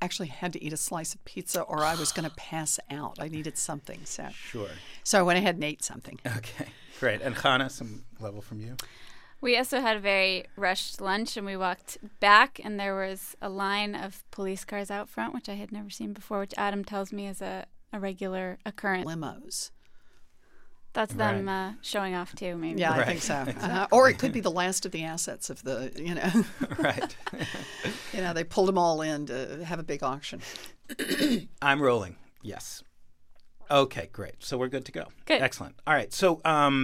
actually had to eat a slice of pizza or I was going to pass out. I needed something. Sure. So I went ahead and ate something. Okay, great. And Chana, some level from you? We also had a very rushed lunch, and we walked back, and there was a line of police cars out front, which I had never seen before, which Adam tells me is a regular occurrence. Limos. That's them showing off, too, maybe. Yeah, Right. I think so. Or it could be the last of the assets of the, Right. They pulled them all in to have a big auction. I'm rolling. Yes. Okay, great. So we're good to go. Good. Excellent. All right. So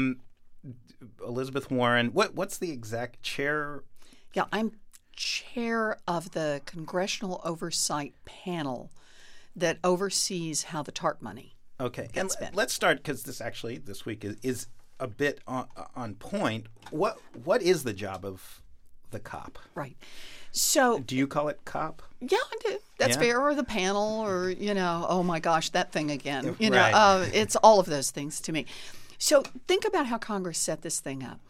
Elizabeth Warren, what's the exact chair? Yeah, I'm chair of the Congressional Oversight Panel that oversees how the TARP money Okay. gets And spent. let's start, because this week is a bit on point. What is the job of the COP? Right. So, Do you call it COP? yeah, I do. That's Yeah. fair. Or the panel, or, oh my gosh, that thing again. Right. It's all of those things to me. So think about how Congress set this thing up.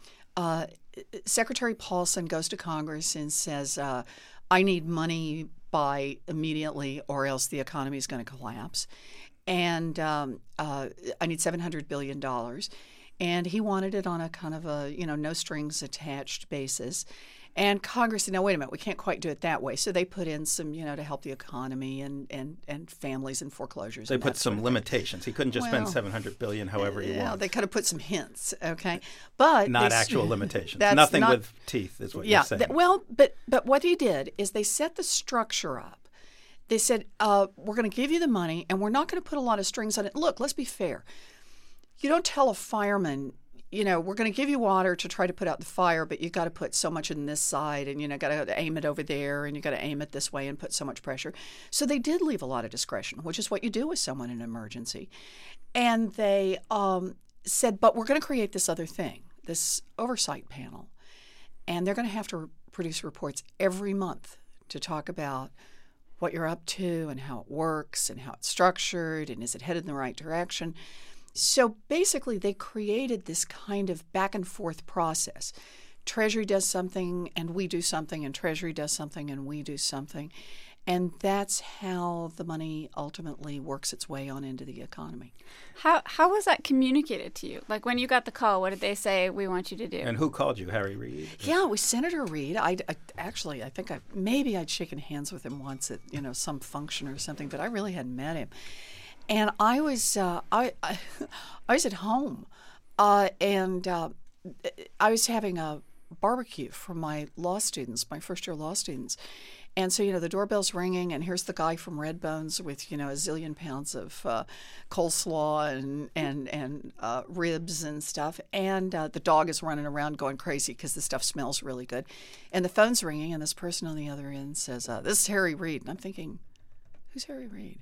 Secretary Paulson goes to Congress and says, I need money by immediately or else the economy is going to collapse. And I need $700 billion. And he wanted it on a kind of a, no strings attached basis. And Congress said, no, wait a minute, we can't quite do it that way. So they put in some, to help the economy and families and foreclosures. They and put that sort some of thing. limitations. He couldn't just spend Well, $700 billion however he wants. They could have put some hints, okay? But Not they- actual limitations. that's Nothing not- with teeth is what you're saying. But what he did is they set the structure up. They said, we're going to give you the money, and we're not going to put a lot of strings on it. Look, let's be fair. You don't tell a fireman, we're going to give you water to try to put out the fire, but you got to put so much in this side, and got to aim it over there, and you got to aim it this way and put so much pressure. So they did leave a lot of discretion, which is what you do with someone in an emergency. And they said, but we're going to create this other thing, this oversight panel, and they're going to have to produce reports every month to talk about what you're up to and how it works and how it's structured and is it headed in the right direction. So basically, they created this kind of back and forth process. Treasury does something and we do something, and Treasury does something and we do something. And that's how the money ultimately works its way on into the economy. How was that communicated to you? Like when you got the call, what did they say we want you to do? And who called you? Harry Reid? Yeah, it was Senator Reid. I think maybe I'd shaken hands with him once at some function or something, but I really hadn't met him. And I was I was at home, and I was having a barbecue for my law students, my first year law students. And so, the doorbell's ringing, and here's the guy from Red Bones with, a zillion pounds of coleslaw and ribs and stuff. And the dog is running around going crazy because the stuff smells really good. And the phone's ringing, and this person on the other end says, this is Harry Reid. And I'm thinking, who's Harry Reid?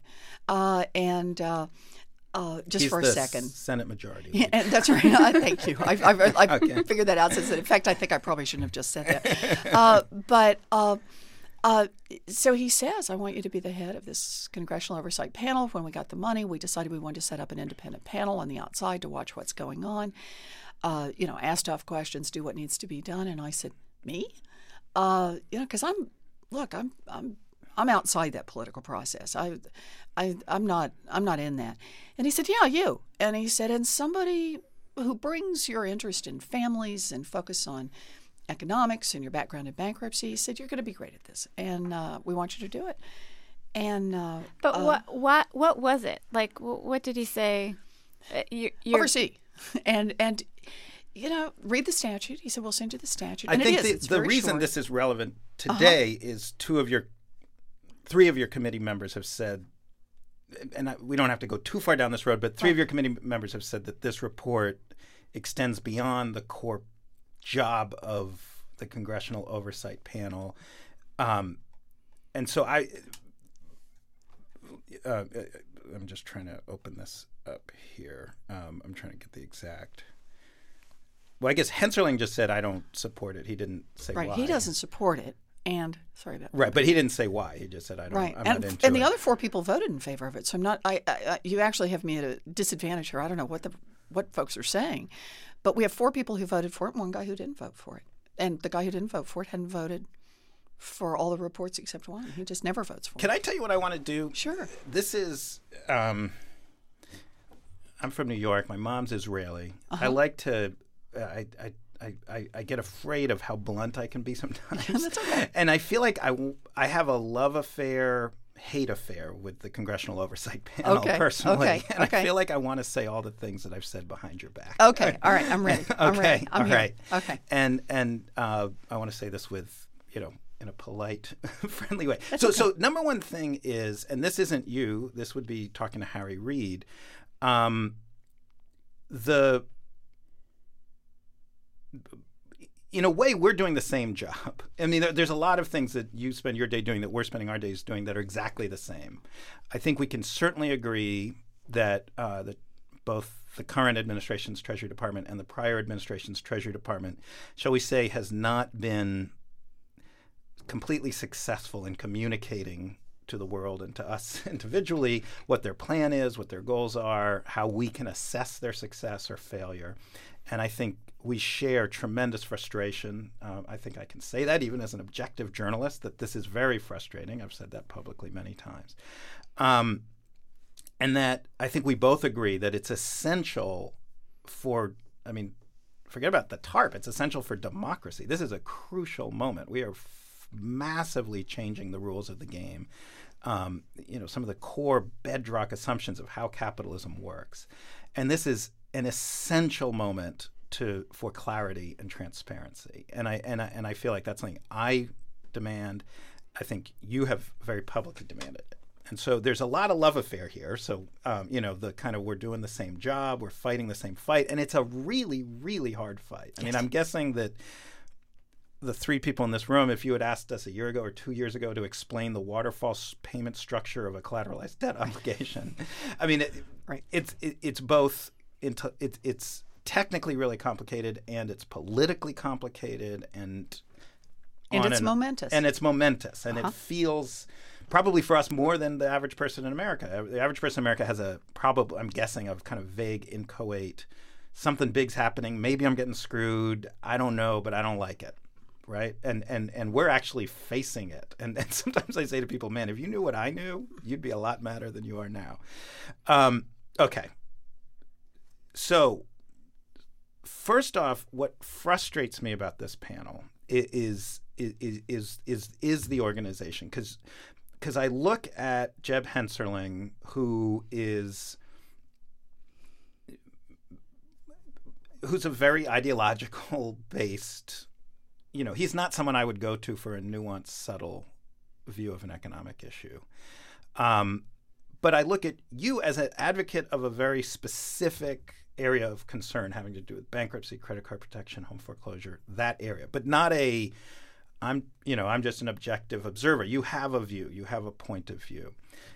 Just He's for a the second. Senate Majority Yeah, Leader. and that's right. Thank you. I Okay. figured that out since then. In fact, I think I probably shouldn't have just said that. So he says, I want you to be the head of this Congressional Oversight Panel. When we got the money, we decided we wanted to set up an independent panel on the outside to watch what's going on, ask tough questions, do what needs to be done. And I said, me? Because I'm outside that political process. I'm not in that. And he said, yeah, you. And he said, and somebody who brings your interest in families and focus on economics and your background in bankruptcy, he said, you're going to be great at this, and we want you to do it. And But what was it? Like, what did he say? You're oversee, and read the statute. He said, we'll send you the statute. I And think it's the very reason short. this is relevant today is three of your committee members have said, and we don't have to go too far down this road, but three of your committee members have said that this report extends beyond the core job of the Congressional Oversight Panel. And so I'm just trying to open this up here. I'm trying to get the exact. Well, I guess Hensarling just said, I don't support it. He didn't say why. Right, he doesn't support it. And sorry about that. Right, but he didn't say why. He just said, I'm not into it. And the other 4 people voted in favor of it. So I'm not. You actually have me at a disadvantage here. I don't know what folks are saying, but we have 4 people who voted for it and 1 guy who didn't vote for it. And the guy who didn't vote for it hadn't voted for all the reports except one. He just never votes for Can it. I tell you what I want to do? Sure. This is, I'm from New York. My mom's Israeli. I like to, I get afraid of how blunt I can be sometimes. That's okay. And I feel like I have a love affair, hate affair with the Congressional Oversight Panel personally. Okay. And Okay. I feel like I want to say all the things that I've said behind your back. Okay. All right. I'm ready. I'm Okay, ready. I'm all here. right. Okay. And I want to say this with, in a polite, friendly way. So number one thing is, and this isn't you, this would be talking to Harry Reid, in a way, we're doing the same job. I mean, there's a lot of things that you spend your day doing that we're spending our days doing that are exactly the same. I think we can certainly agree that both the current administration's Treasury Department and the prior administration's Treasury Department, shall we say, has not been completely successful in communicating to the world and to us individually what their plan is, what their goals are, how we can assess their success or failure. And I think we share tremendous frustration. I think I can say that even as an objective journalist, that this is very frustrating. I've said that publicly many times. And that I think we both agree that it's essential for, forget about the TARP, it's essential for democracy. This is a crucial moment. We are massively changing the rules of the game. Some of the core bedrock assumptions of how capitalism works. And this is an essential moment for clarity and transparency. And I feel like that's something I demand. I think you have very publicly demanded it. And so there's a lot of love affair here. So, the kind of we're doing the same job, we're fighting the same fight, and it's a really, really hard fight. I mean, I'm guessing that the three people in this room, if you had asked us a year ago or 2 years ago to explain the waterfall payment structure of a collateralized debt obligation, it's both it's technically really complicated and it's politically complicated and it's momentous. And it's momentous. And it feels probably for us more than the average person in America. The average person in America has I'm guessing, a kind of vague inchoate, something big's happening. Maybe I'm getting screwed. I don't know, but I don't like it. Right. And we're actually facing it. And sometimes I say to people, man, if you knew what I knew, you'd be a lot madder than you are now. Okay. So first off, what frustrates me about this panel is the organization. Because I look at Jeb Hensarling, who's a very ideological based, he's not someone I would go to for a nuanced, subtle view of an economic issue. But I look at you as an advocate of a very specific area of concern having to do with bankruptcy, credit card protection, home foreclosure, that area. But not I'm just an objective observer. You have a view. You have a point of view.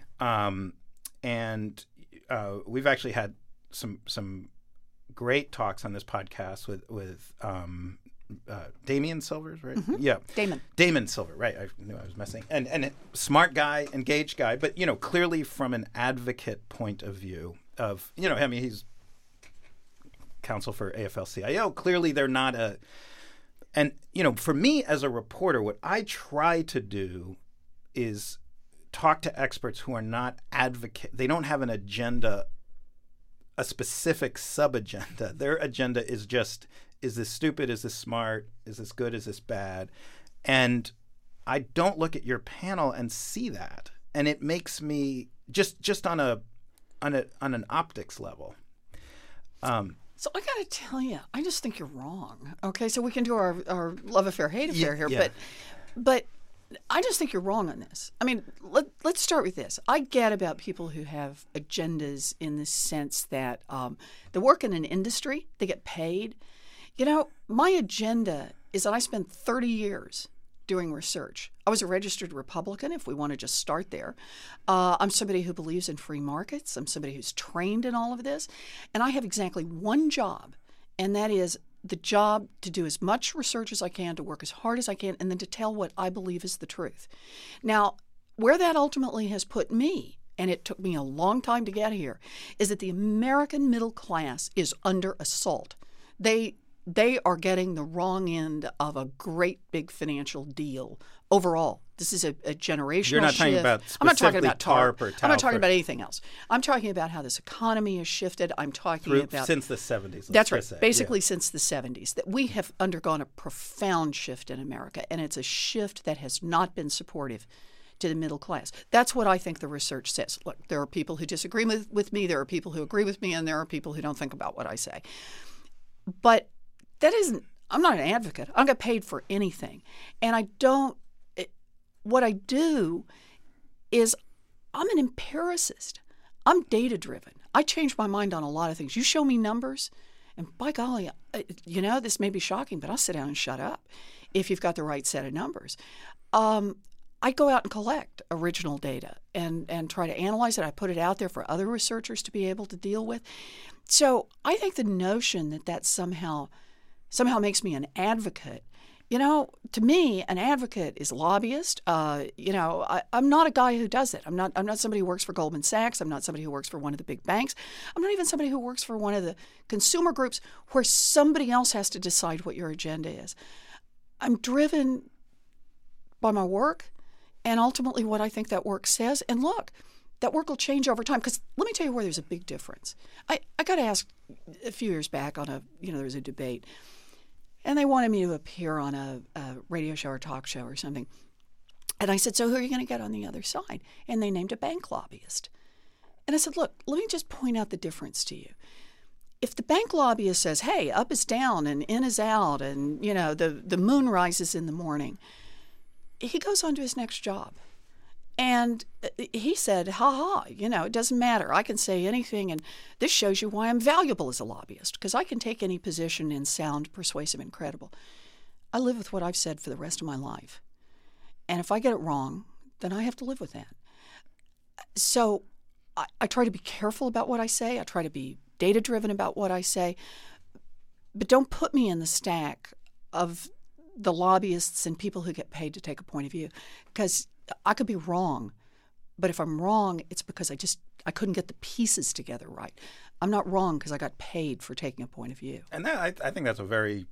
And we've actually had some great talks on this podcast with Damien Silvers, right? Mm-hmm. Yeah. Damon Silver, right. I knew I was messing. And smart guy, engaged guy, but, clearly from an advocate point of view of, he's counsel for AFL-CIO. Clearly they're not and, for me as a reporter, what I try to do is talk to experts who are not they don't have an agenda, a specific sub-agenda. Their agenda is just, is this stupid? Is this smart? Is this good? Is this bad? And I don't look at your panel and see that. And it makes me just on an optics level. So I got to tell you, I just think you're wrong. Okay, so we can do our love affair, hate affair here, but I just think you're wrong on this. I mean, let's start with this. I get about people who have agendas in the sense that they work in an industry, they get paid. My agenda is that I spent 30 years doing research. I was a registered Republican, if we want to just start there. I'm somebody who believes in free markets. I'm somebody who's trained in all of this. And I have exactly one job, and that is the job to do as much research as I can, to work as hard as I can, and then to tell what I believe is the truth. Now, where that ultimately has put me, and it took me a long time to get here, is that the American middle class is under assault. They are getting the wrong end of a great big financial deal overall. This is a generational shift. You're not talking about I'm not talking specifically about TARP. or TALF. I'm not talking about anything else. I'm talking about how this economy has shifted. I'm talking about since the 70s. That's right. Basically, since the 70s, that we have undergone a profound shift in America, and it's a shift that has not been supportive to the middle class. That's what I think the research says. Look, there are people who disagree with me, there are people who agree with me, and there are people who don't think about what I say. But that isn't, I'm not an advocate. I don't get paid for anything. And I don't, what I do is I'm an empiricist. I'm data-driven. I change my mind on a lot of things. You show me numbers, and by golly, this may be shocking, but I'll sit down and shut up if you've got the right set of numbers. I go out and collect original data and try to analyze it. I put it out there for other researchers to be able to deal with. So I think the notion that somehow makes me an advocate, to me, an advocate is a lobbyist. I'm not a guy who does it. I'm not somebody who works for Goldman Sachs. I'm not somebody who works for one of the big banks. I'm not even somebody who works for one of the consumer groups where somebody else has to decide what your agenda is. I'm driven by my work and ultimately what I think that work says. And look, that work will change over time. Because let me tell you where there's a big difference. I got asked a few years back on there was a debate. And they wanted me to appear on a radio show or talk show or something. And I said, so who are you going to get on the other side? And they named a bank lobbyist. And I said, look, let me just point out the difference to you. If the bank lobbyist says, hey, up is down and in is out and, the moon rises in the morning, he goes on to his next job. And he said, it doesn't matter. I can say anything. And this shows you why I'm valuable as a lobbyist, because I can take any position and sound persuasive and credible. I live with what I've said for the rest of my life. And if I get it wrong, then I have to live with that. So I try to be careful about what I say. I try to be data-driven about what I say. But don't put me in the stack of the lobbyists and people who get paid to take a point of view, because I could be wrong, but if I'm wrong, it's because I couldn't get the pieces together right. I'm not wrong because I got paid for taking a point of view. And that, I think that's a very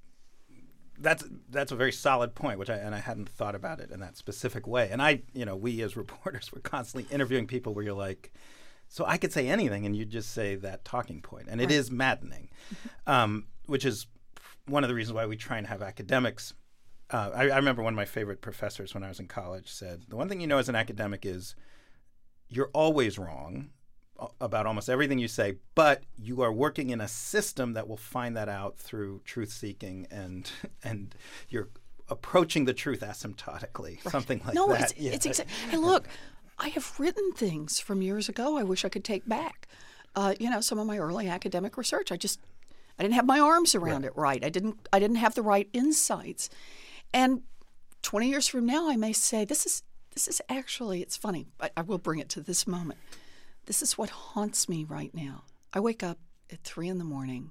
solid point, I hadn't thought about it in that specific way. And we as reporters were constantly interviewing people where you're like, so I could say anything, and you just say that talking point, and it is maddening, which is one of the reasons why we try and have academics. I remember one of my favorite professors when I was in college said, the one thing you know as an academic is you're always wrong about almost everything you say, but you are working in a system that will find that out through truth-seeking and you're approaching the truth asymptotically, something like that. It's exactly. Hey, look, I have written things from years ago I wish I could take back. Some of my early academic research, I didn't have my arms around it right. I didn't have the right insights. And 20 years from now, I may say, this is actually, it's funny. I will bring it to this moment. This is what haunts me right now. I wake up at 3 a.m,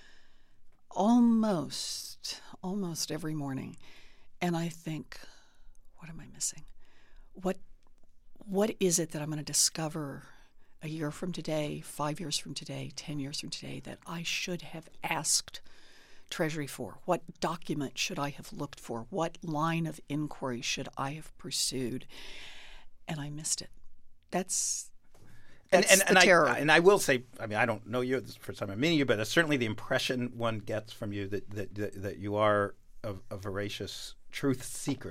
almost every morning, and I think, what am I missing? What is it that I'm going to discover a year from today, 5 years from today, 10 years from today that I should have asked Treasury for? What document should I have looked for? What line of inquiry should I have pursued? And I missed it. That's the terror. I will say, I don't know you. This is the first time I'm meeting you, but certainly the impression one gets from you that you are a voracious truth seeker.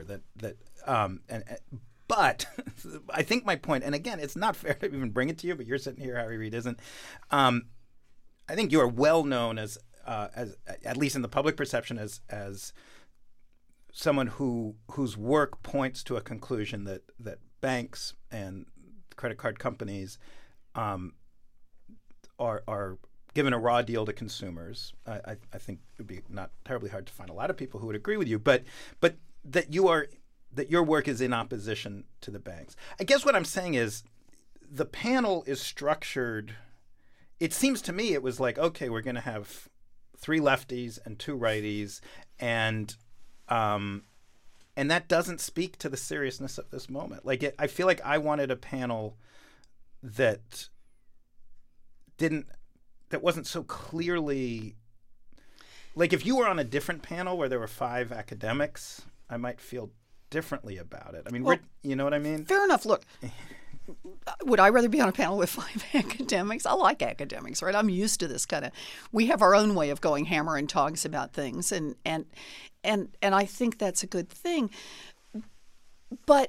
But I think my point, and again, it's not fair to even bring it to you, but you're sitting here, Harry Reid isn't. I think you are well known as at least in the public perception, as someone whose work points to a conclusion that banks and credit card companies are given a raw deal to consumers. I think it would be not terribly hard to find a lot of people who would agree with you, but that your work is in opposition to the banks. I guess what I'm saying is the panel is structured. It seems to me it was like, okay, we're going to have 3 lefties and 2 righties, and that doesn't speak to the seriousness of this moment. I feel like I wanted a panel that wasn't so clearly, like if you were on a different panel where there were 5 academics, I might feel differently about it. I mean, Well, you know what I mean? Fair enough. Look, would I rather be on a panel with 5 academics? I like academics, right? I'm used to this kind of. We have our own way of going hammer and tongs about things, and I think that's a good thing. But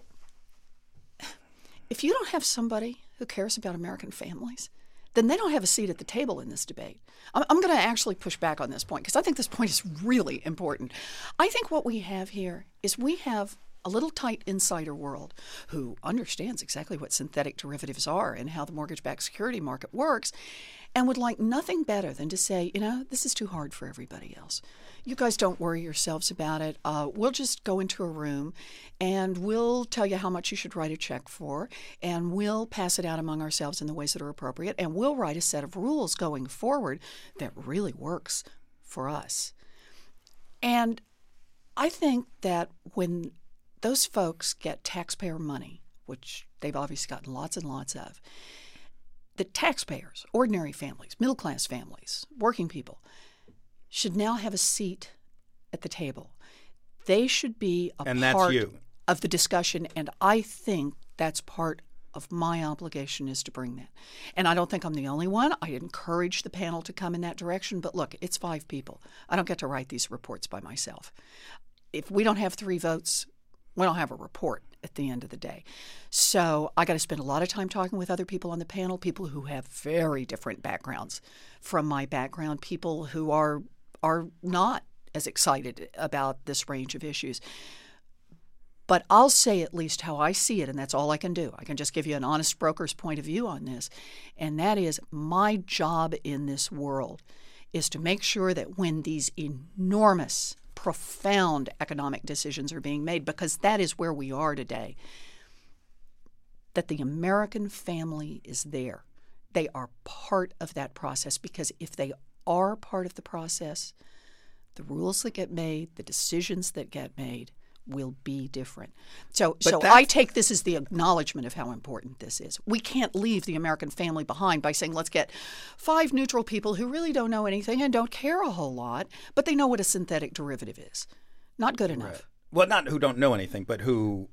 if you don't have somebody who cares about American families, then they don't have a seat at the table in this debate. I'm going to actually push back on this point because I think this point is really important. I think what we have here is we have a little tight insider world who understands exactly what synthetic derivatives are and how the mortgage-backed security market works and would like nothing better than to say, this is too hard for everybody else. You guys don't worry yourselves about it. We'll just go into a room and we'll tell you how much you should write a check for, and we'll pass it out among ourselves in the ways that are appropriate, and we'll write a set of rules going forward that really works for us. And I think that when those folks get taxpayer money, which they've obviously gotten lots and lots of, the taxpayers, ordinary families, middle-class families, working people, should now have a seat at the table. They should be a part of the discussion, and I think that's part of my obligation is to bring that. And I don't think I'm the only one. I encourage the panel to come in that direction, but look, it's 5 people. I don't get to write these reports by myself. If we don't have 3 votes, we don't have a report at the end of the day. So I got to spend a lot of time talking with other people on the panel, people who have very different backgrounds from my background, people who are not as excited about this range of issues. But I'll say at least how I see it, and that's all I can do. I can just give you an honest broker's point of view on this, and that is my job in this world is to make sure that when these enormous, profound economic decisions are being made, because that is where we are today, that the American family is there. They are part of that process, because if they are part of the process, the rules that get made, the decisions that get made will be different. So I take this as the acknowledgement of how important this is. We can't leave the American family behind by saying, let's get 5 neutral people who really don't know anything and don't care a whole lot, but they know what a synthetic derivative is. Not good enough. Right. Well, not who don't know anything, but who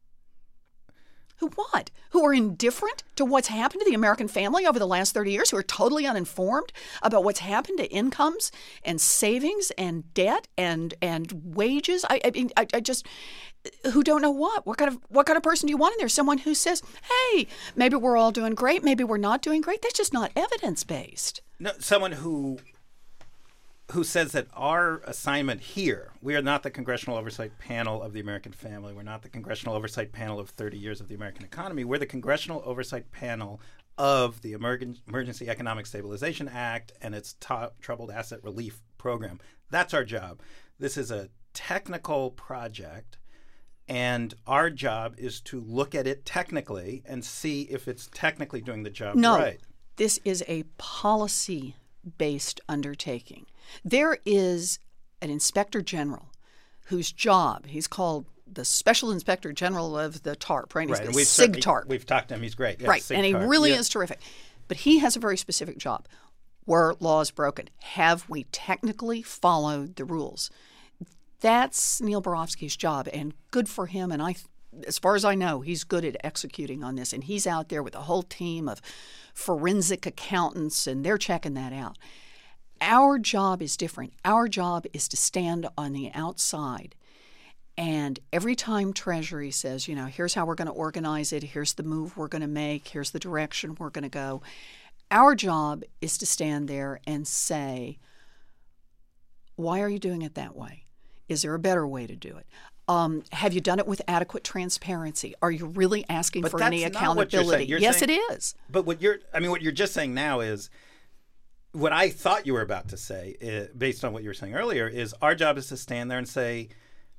what? Who are indifferent to what's happened to the American family over the last 30 years, who are totally uninformed about what's happened to incomes and savings and debt and wages. I mean, I just, who don't know what kind of person do you want in there? Someone who says, hey, maybe we're all doing great, maybe we're not doing great. That's just not evidence-based. No, someone who says that our assignment here, we are not the Congressional Oversight Panel of the American Family. We're not the Congressional Oversight Panel of 30 years of the American economy. We're the Congressional Oversight Panel of the Emergency Economic Stabilization Act and its Troubled Asset Relief Program. That's our job. This is a technical project, and our job is to look at it technically and see if it's technically doing the job right. No, this is a policy-based undertaking. There is an inspector general whose job, he's called the Special Inspector General of the TARP, right? Right. He's SIGTARP. We've talked to him. He's great. Yeah, right. SIGTARP. And he really is terrific. But he has a very specific job. Were laws broken? Have we technically followed the rules? That's Neil Barofsky's job, and good for him. And as far as I know, he's good at executing on this. And he's out there with a whole team of forensic accountants, and they're checking that out. Our job is different. Our job is to stand on the outside. And every time Treasury says, here's how we're going to organize it, here's the move we're going to make, here's the direction we're going to go, our job is to stand there and say, why are you doing it that way? Is there a better way to do it? Have you done it with adequate transparency? Are you really asking for any accountability? Yes, it is. But what you're just saying now is, what I thought you were about to say, based on what you were saying earlier, is our job is to stand there and say,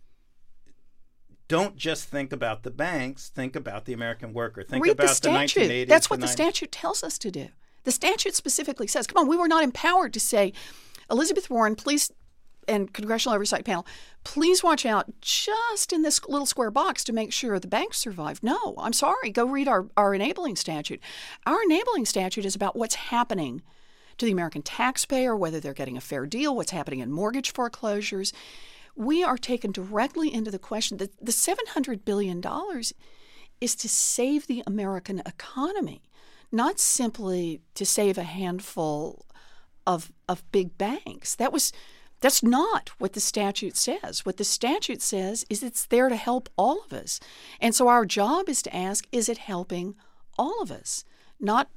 don't just think about the banks, think about the American worker. Read about the 1980s. That's what the statute tells us to do. The statute specifically says, come on, we were not empowered to say, Elizabeth Warren, please, and Congressional Oversight Panel, please watch out just in this little square box to make sure the banks survive. No, I'm sorry. Go read our enabling statute. Our enabling statute is about what's happening to the American taxpayer, whether they're getting a fair deal, what's happening in mortgage foreclosures. we are taken directly into the question that the $700 billion is to save the American economy, not simply to save a handful of big banks. That's not what the statute says. What the statute says is it's there to help all of us. And so our job is to ask, is it helping all of us? Not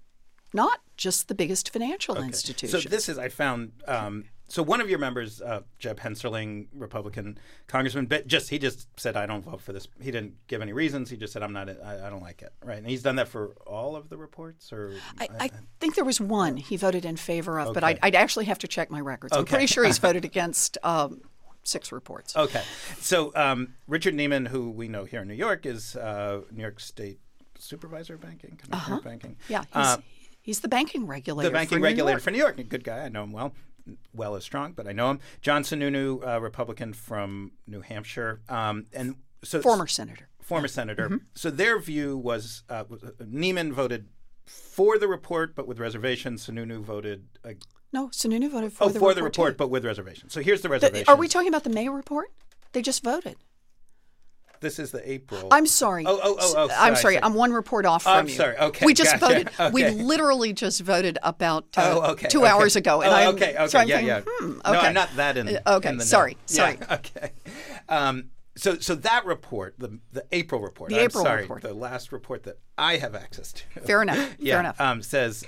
just the biggest financial institutions. So this is, I found, so one of your members, Jeb Hensarling, Republican congressman, he just said, I don't vote for this. He didn't give any reasons. He just said, I don't like it. Right. And he's done that for all of the reports? Or I think there was one he voted in favor of, but I'd actually have to check my records. I'm pretty sure he's voted against 6 reports. Okay. So Richard Neiman, who we know here in New York, is New York State Supervisor of Banking, Commissioner of Banking. Yeah, he's the banking regulator. The banking regulator for New York. A good guy. I know him well. Well is strong, but I know him. John Sununu, Republican from New Hampshire, and so former senator. Mm-hmm. So their view was Neiman voted for the report, but with reservations. Sununu voted. No, Sununu voted for the report, but with reservations. So here's the reservation. Are we talking about the May report? They just voted. This is the April. I'm sorry. Sorry. I'm sorry. I'm one report off from you. I'm sorry. Okay. We just gotcha. voted. Okay. We literally just voted about 2 okay. hours ago. And okay. So I'm yeah, thinking, yeah. okay. No, I'm not that in. Okay. In the Sorry. know. Sorry. Yeah, okay. So that report, the April report. Report. The last report that I have access to. Fair enough. Yeah. Fair enough. Says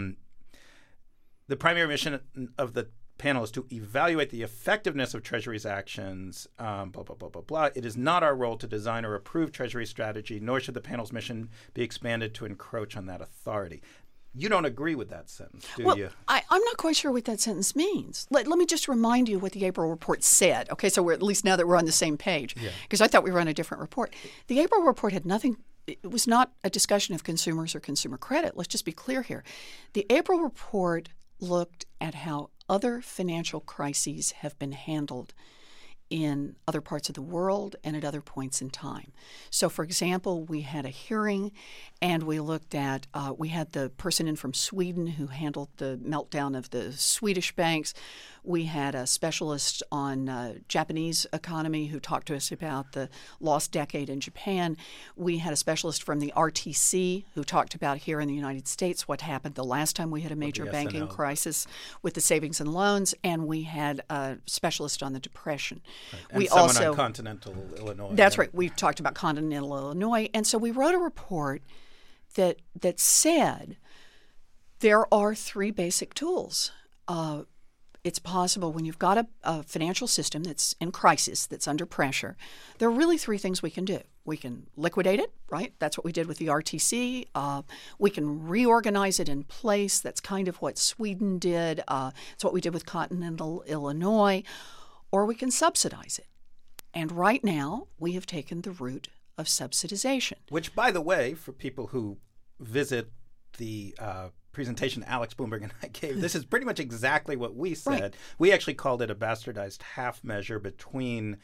the primary mission of the panel is to evaluate the effectiveness of Treasury's actions, blah, blah, blah, blah, blah. It is not our role to design or approve Treasury strategy, nor should the panel's mission be expanded to encroach on that authority. You don't agree with that sentence, do you? I'm not quite sure what that sentence means. Let me just remind you what the April report said. Okay, so we're at least now that we're on the same page, because I thought we were on a different report. The April report had nothing. It was not a discussion of consumers or consumer credit. Let's just be clear here. The April report looked at how other financial crises have been handled in other parts of the world and at other points in time. So, for example, we had a hearing and we looked at, we had the person in from Sweden who handled the meltdown of the Swedish banks. We had a specialist on Japanese economy who talked to us about the lost decade in Japan. We had a specialist from the RTC who talked about here in the United States what happened the last time we had a major banking crisis with the savings and loans, and we had a specialist on the Depression. Right. And we someone on continental Illinois. That's right. We talked about continental Illinois, and so we wrote a report that said there are 3 basic tools. It's possible when you've got a financial system that's in crisis, that's under pressure, there are really 3 things we can do. We can liquidate it, right? That's what we did with the RTC. We can reorganize it in place. That's kind of what Sweden did. It's what we did with continental Illinois. Or we can subsidize it. And right now, we have taken the route of subsidization. Which, by the way, for people who visit the presentation Alex Bloomberg and I gave, this is pretty much exactly what we said. Right. We actually called it a bastardized half measure between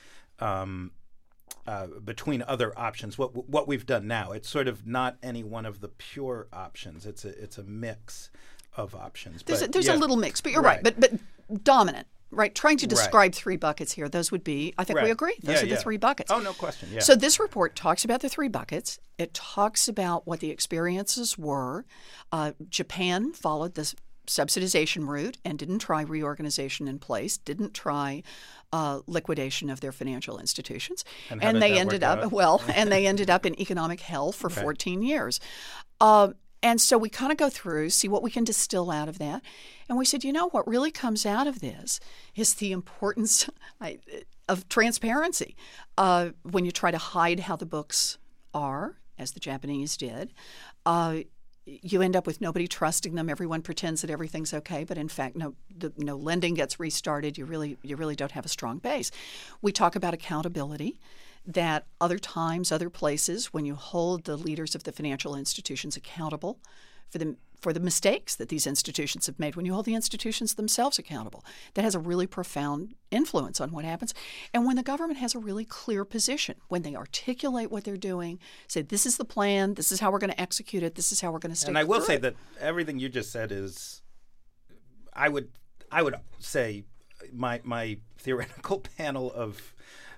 other options. What we've done now, it's sort of not any one of the pure options. It's a mix of options. There's a little mix, but you're right. But dominant. Right, trying to describe 3 buckets here. Those would be, I think we agree, those are the 3 buckets. Oh, no question, yeah. So this report talks about the 3 buckets. It talks about what the experiences were. Japan followed the subsidization route and didn't try reorganization in place, didn't try liquidation of their financial institutions. And they ended up in economic hell for 14 years. And so we kind of go through, see what we can distill out of that. And we said, what really comes out of this is the importance of transparency. When you try to hide how the books are, as the Japanese did, you end up with nobody trusting them. Everyone pretends that everything's okay, but in fact, no lending gets restarted. You really don't have a strong base. We talk about accountability. That other times, other places, when you hold the leaders of the financial institutions accountable for the mistakes that these institutions have made, when you hold the institutions themselves accountable, that has a really profound influence on what happens. And when the government has a really clear position, when they articulate what they're doing, say, this is the plan, this is how we're going to execute it, this is how we're going to stick. And I will say that everything you just said is, I would say, my theoretical panel of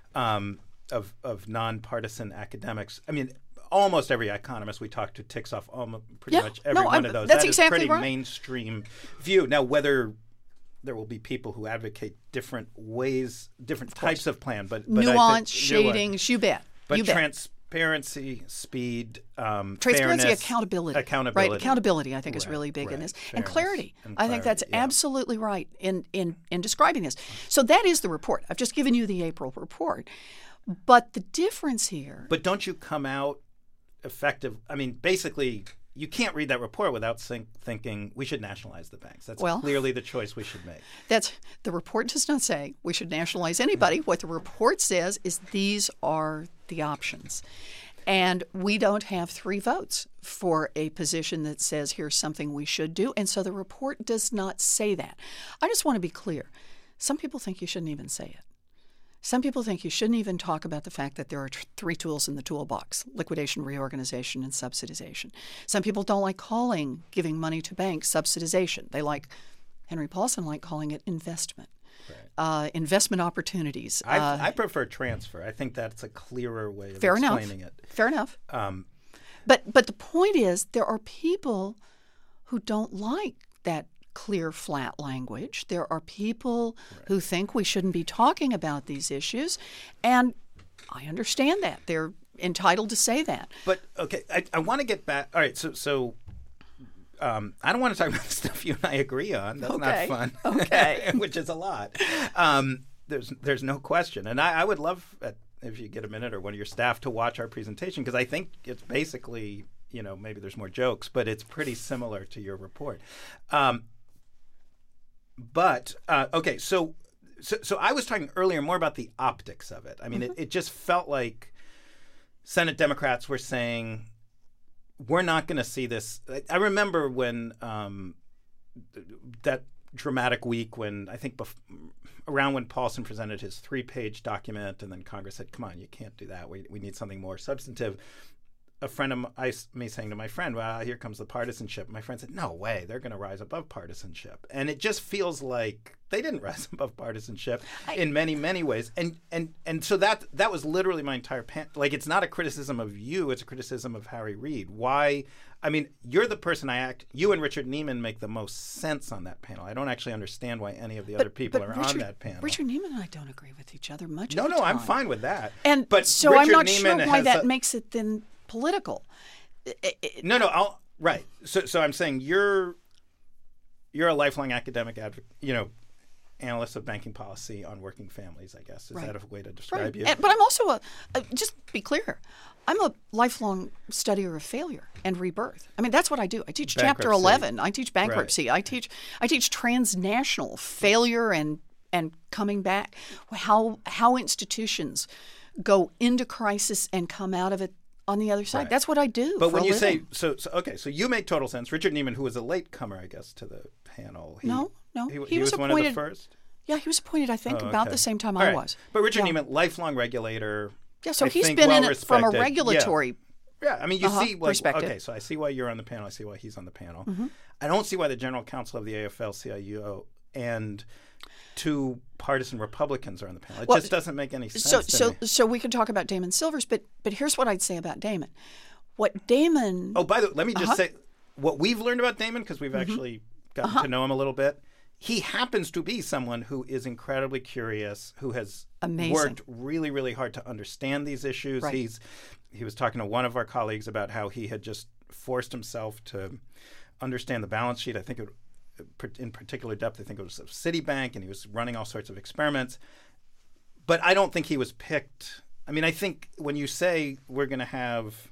nonpartisan academics. I mean, almost every economist we talk to ticks off pretty much every one of those. That's that exactly is pretty right. mainstream view. Now, whether there will be people who advocate different ways, different types of plan, but nuance, shadings, you bet. But you bet. transparency, speed, transparency, fairness, accountability. Right, accountability, I think, is really big in this. And clarity. I think that's absolutely right in describing this. So that is the report. I've just given you the April report. But the difference here... But don't you come out effective? I mean, basically, you can't read that report without thinking we should nationalize the banks. That's clearly the choice we should make. The report does not say we should nationalize anybody. What the report says is these are the options. And we don't have 3 votes for a position that says here's something we should do. And so the report does not say that. I just want to be clear. Some people think you shouldn't even say it. Some people think you shouldn't even talk about the fact that there are 3 tools in the toolbox: liquidation, reorganization, and subsidization. Some people don't like calling giving money to banks subsidization. They like, Henry Paulson liked calling it investment. Right. Investment opportunities. I prefer transfer. I think that's a clearer way of explaining it. Fair enough. But the point is, there are people who don't like that clear, flat language. There are people who think we shouldn't be talking about these issues, and I understand that. They're entitled to say that. But, okay, I want to get back. All right, so I don't want to talk about the stuff you and I agree on. That's not fun. Okay. Which is a lot. There's no question. And I would love, if you get a minute or one of your staff, to watch our presentation, because I think it's basically, maybe there's more jokes, but it's pretty similar to your report. Okay, so I was talking earlier more about the optics of it. I mean, it just felt like Senate Democrats were saying, we're not going to see this. I remember when that dramatic week when I think around when Paulson presented his 3-page document, and then Congress said, come on, you can't do that. We need something more substantive. A friend of me saying to my friend, well, here comes the partisanship. My friend said, no way, they're going to rise above partisanship. And it just feels like they didn't rise above partisanship in many, many ways. And so that was literally my entire like, it's not a criticism of you, it's a criticism of Harry Reid. Why? I mean, you're the person you and Richard Neiman make the most sense on that panel. I don't actually understand why any of the other people are on that panel. Richard Neiman and I don't agree with each other much. No, of the time. I'm fine with that. But so Richard I'm not Neiman sure why that makes it then political. No, right. So I'm saying you're a lifelong academic analyst of banking policy on working families, I guess. Is that a way to describe you? But I'm also just be clear, I'm a lifelong studier of failure and rebirth. I mean, that's what I do. I teach Chapter 11. I teach bankruptcy. Right. I teach transnational failure and coming back. How institutions go into crisis and come out of it on the other side. Right. That's what I do. But when you say so you make total sense. Richard Neiman, who was a latecomer, I guess, to the panel. No, he was one of the first. Yeah, he was appointed, I think, about the same time I was. But Richard Neiman, lifelong regulator. Yeah, so he's been in it from a regulatory. Yeah, I mean, you see, perspective. Okay, so I see why you're on the panel. I see why he's on the panel. Mm-hmm. I don't see why the General Counsel of the AFL-CIO and 2 partisan Republicans are on the panel. It just doesn't make any sense to me. So we can talk about Damon Silvers, but here's what I'd say about Damon. What Damon... Oh, by the way, let me just say, what we've learned about Damon, because we've actually gotten to know him a little bit, he happens to be someone who is incredibly curious, who has worked really, really hard to understand these issues. Right. He was talking to one of our colleagues about how he had just forced himself to understand the balance sheet. I think in particular depth, I think it was of Citibank, and he was running all sorts of experiments. But I don't think he was picked. I mean, I think when you say we're going to have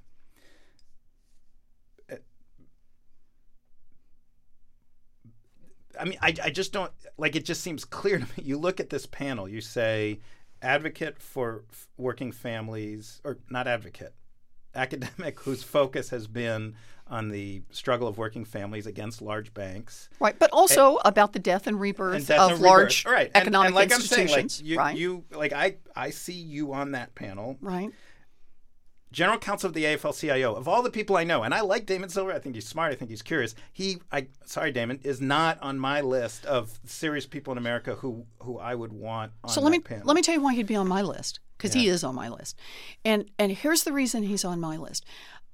I mean, I just don't, like, it just seems clear to me. You look at this panel, you say advocate for working families, or not advocate, academic whose focus has been on the struggle of working families against large banks. Right, but also about the death and rebirth of large economic and like institutions. I'm saying, like, I see you on that panel. Right. general counsel of the AFL-CIO. Of all the people I know, and I like Damon Silver, I think he's smart, I think he's curious. Sorry, Damon, is not on my list of serious people in America who I would want on that panel. Let me tell you why he'd be on my list, because he is on my list. And here's the reason he's on my list.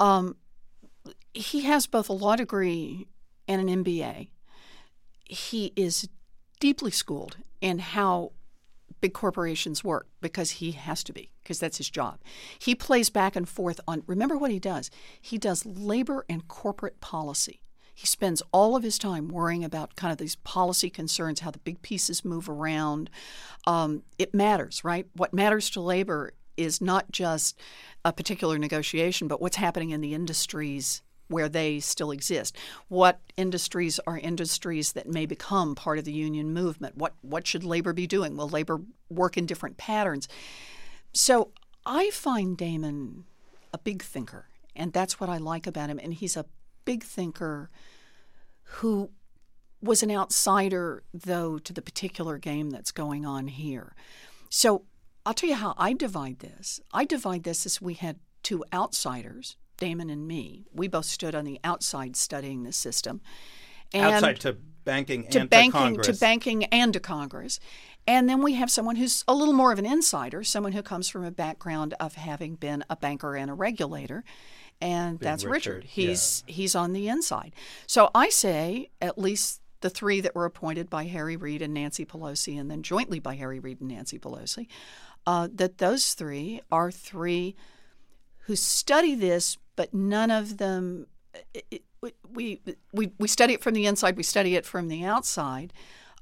He has both a law degree and an MBA. He is deeply schooled in how big corporations work, because he has to be, because that's his job. He plays back and forth on, remember what he does? He does labor and corporate policy. He spends all of his time worrying about kind of these policy concerns, how the big pieces move around. It matters, right? What matters to labor is not just a particular negotiation, but what's happening in the industries where they still exist. What industries are industries that may become part of the union movement? What should labor be doing? Will labor work in different patterns? So I find Damon a big thinker, and that's what I like about him. And he's a big thinker who was an outsider, though, to the particular game that's going on here. So I'll tell you how I divide this. I divide this as we had two outsiders, Damon and me. We both stood on the outside studying the system. And outside to banking and to Congress. To banking and to Congress. And then we have someone who's a little more of an insider, someone who comes from a background of having been a banker and a regulator. And that's Richard. He's on the inside. So I say at least the three that were appointed by Harry Reid and Nancy Pelosi, and then jointly by Harry Reid and Nancy Pelosi, that those three are three who study this, but none of them, we study it from the inside, we study it from the outside,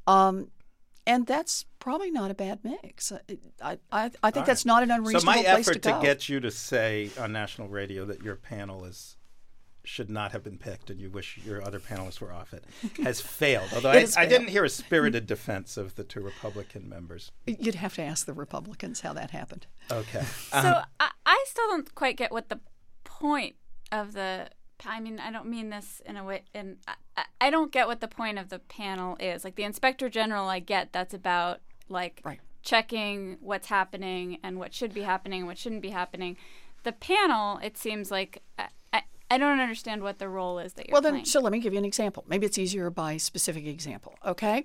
and that's probably not a bad mix. I think that's not an unreasonable place to go. So my effort to get you to say on national radio that your panel should not have been picked and you wish your other panelists were off it has failed. Although I didn't hear a spirited defense of the two Republican members. You'd have to ask the Republicans how that happened. Okay. So I still don't quite get what the point of the. I mean, I don't mean this in a way. And I don't get what the point of the panel is. Like the Inspector General, I get that's about checking what's happening and what should be happening and what shouldn't be happening. The panel, it seems like. I don't understand what the role is that you're playing. So let me give you an example. Maybe it's easier by specific example, okay?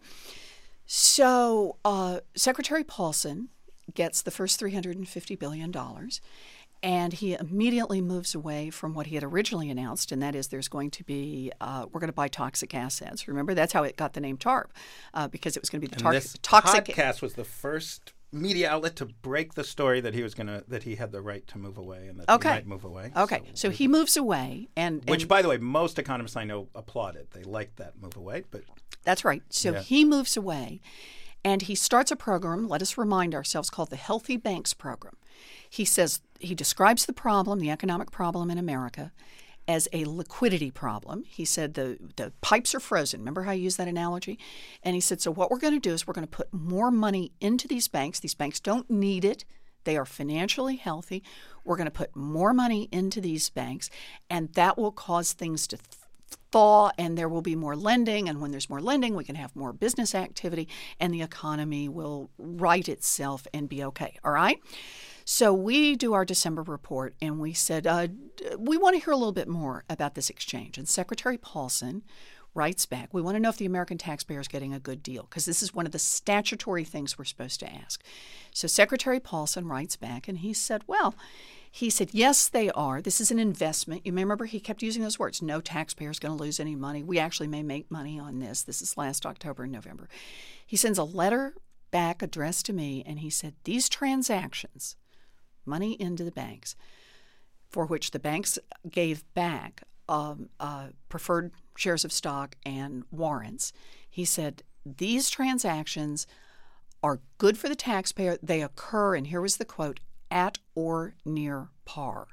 So Secretary Paulson gets the first $350 billion, and he immediately moves away from what he had originally announced, and that is there's going to be, we're going to buy toxic assets. Remember, that's how it got the name TARP, because it was going to be the toxic. Podcast was the first media outlet to break the story that he had the right to move away and that he might move away. Okay, so he moves away, which, by the way, most economists I know applauded. They liked that move away, but that's right. So he moves away, and he starts a program. Let us remind ourselves, called the Healthy Banks Program. He says he describes the problem, the economic problem in America, as a liquidity problem. He said the pipes are frozen. Remember how I used that analogy? And he said, so what we're going to do is we're going to put more money into these banks. These banks don't need it. They are financially healthy. We're going to put more money into these banks, and that will cause things to thaw, and there will be more lending. And when there's more lending, we can have more business activity, and the economy will right itself and be okay. All right? So we do our December report, and we said, we want to hear a little bit more about this exchange. And Secretary Paulson writes back, we want to know if the American taxpayer is getting a good deal, because this is one of the statutory things we're supposed to ask. So Secretary Paulson writes back, and he said, yes, they are. This is an investment. You may remember he kept using those words. No taxpayer is going to lose any money. We actually may make money on this. This is last October and November. He sends a letter back addressed to me, and he said, these transactions, money into the banks, for which the banks gave back preferred shares of stock and warrants. He said, these transactions are good for the taxpayer. They occur, and here was the quote, at or near par.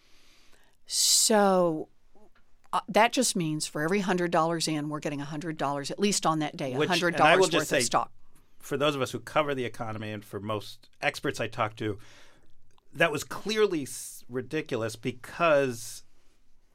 So that just means for every $100 in, we're getting $100, at least on that day, $100 worth of stock. For those of us who cover the economy, and for most experts I talk to, that was clearly ridiculous, because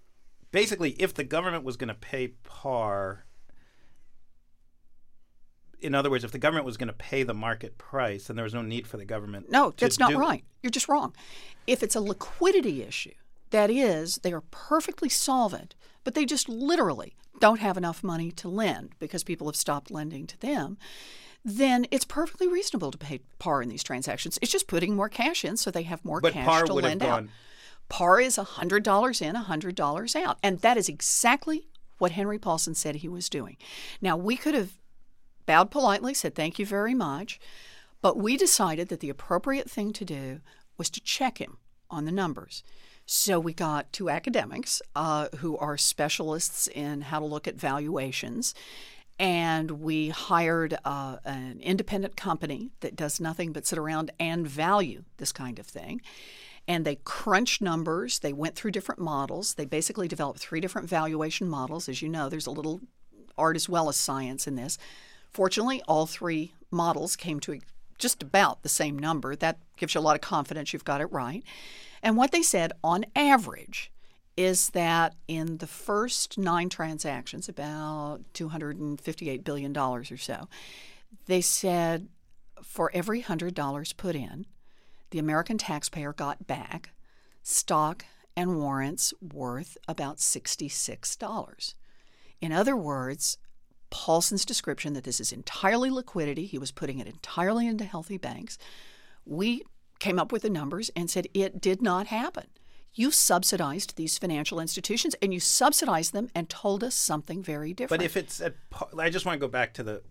basically if the government was going to pay par, in other words, if the government was going to pay the market price, then there was no need for the government. No, that's not right. You're just wrong. If it's a liquidity issue, that is, they are perfectly solvent, but they just literally don't have enough money to lend because people have stopped lending to them, then it's perfectly reasonable to pay par in these transactions. It's just putting more cash in so they have more cash to lend out. Par is $100 in, $100 out. And that is exactly what Henry Paulson said he was doing. Now, we could have bowed politely, said thank you very much, but we decided that the appropriate thing to do was to check him on the numbers. So we got two academics who are specialists in how to look at valuations, and we hired an independent company that does nothing but sit around and value this kind of thing. And they crunched numbers. They went through different models. They basically developed 3 different valuation models. As you know, there's a little art as well as science in this. Fortunately, all 3 models came to just about the same number. That gives you a lot of confidence you've got it right. And what they said on average is that in the first 9 transactions, about $258 billion or so, they said for every $100 put in, the American taxpayer got back stock and warrants worth about $66. In other words, Paulson's description that this is entirely liquidity, he was putting it entirely into healthy banks, we came up with the numbers and said it did not happen. You subsidized these financial institutions, and you subsidized them and told us something very different. But if it's I just want to go back to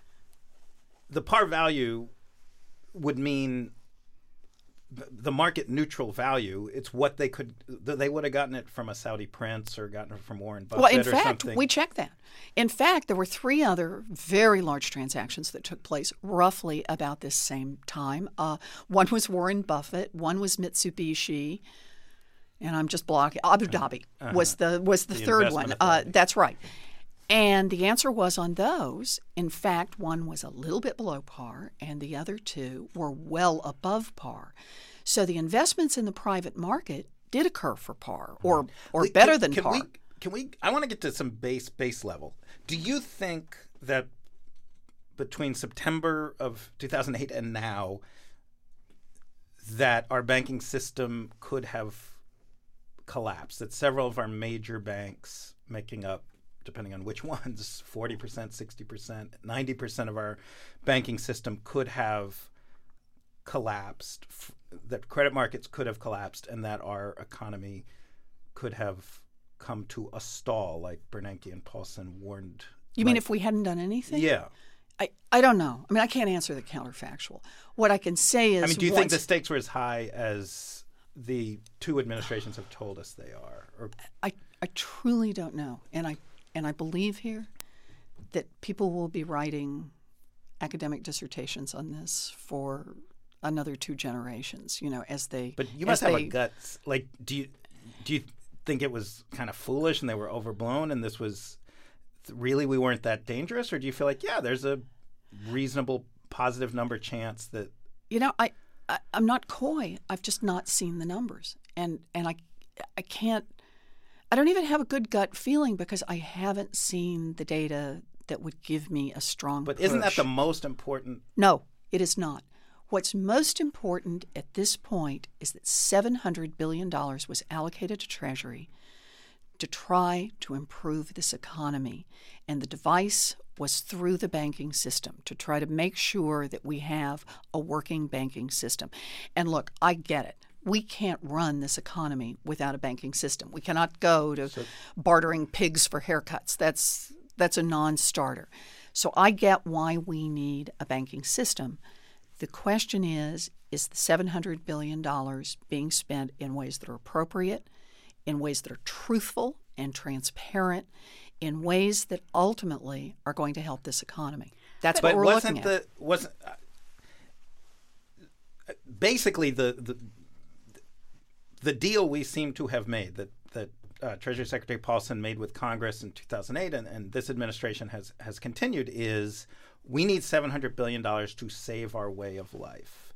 the par value would mean the market neutral value. It's what they would have gotten it from a Saudi prince or gotten it from Warren Buffett. Well, in or fact, something. we checked that. In fact, there were 3 other very large transactions that took place roughly about this same time. One was Warren Buffett, one was Mitsubishi, and I'm just blocking. Abu Dhabi was the third one. That's right. And the answer was on those, in fact, one was a little bit below par, and the other 2 were well above par. So the investments in the private market did occur for par, or better than par. Can we? I want to get to some base level. Do you think that between September of 2008 and now, that our banking system could have collapsed? That several of our major banks, making up, depending on which ones, 40%, 60%, 90% of our banking system could have collapsed, that credit markets could have collapsed, and that our economy could have come to a stall, like Bernanke and Paulson warned. You mean if we hadn't done anything? Yeah. I don't know. I mean, I can't answer the counterfactual. What I can say is... do you think the stakes were as high as the 2 administrations have told us they are? Or... I truly don't know. And I believe here that people will be writing academic dissertations on this for another 2 generations, as they... But you must have a guts. Like, do you think it was kind of foolish and they were overblown and this was... Really, we weren't that dangerous? Or do you feel like, there's a reasonable positive number chance that... I'm not coy. I've just not seen the numbers. And I can't... I don't even have a good gut feeling because I haven't seen the data that would give me a strong But push. Isn't that the most important? No, it is not. What's most important at this point is that $700 billion was allocated to Treasury to try to improve this economy. And the device was through the banking system to try to make sure that we have a working banking system. And look, I get it. We can't run this economy without a banking system. We cannot go to bartering pigs for haircuts. That's a non-starter. So I get why we need a banking system. The question is the $700 billion being spent in ways that are appropriate, in ways that are truthful and transparent, in ways that ultimately are going to help this economy? That's what we're looking at. Basically the deal we seem to have made that Treasury Secretary Paulson made with Congress in 2008 and this administration has continued is we need $700 billion to save our way of life.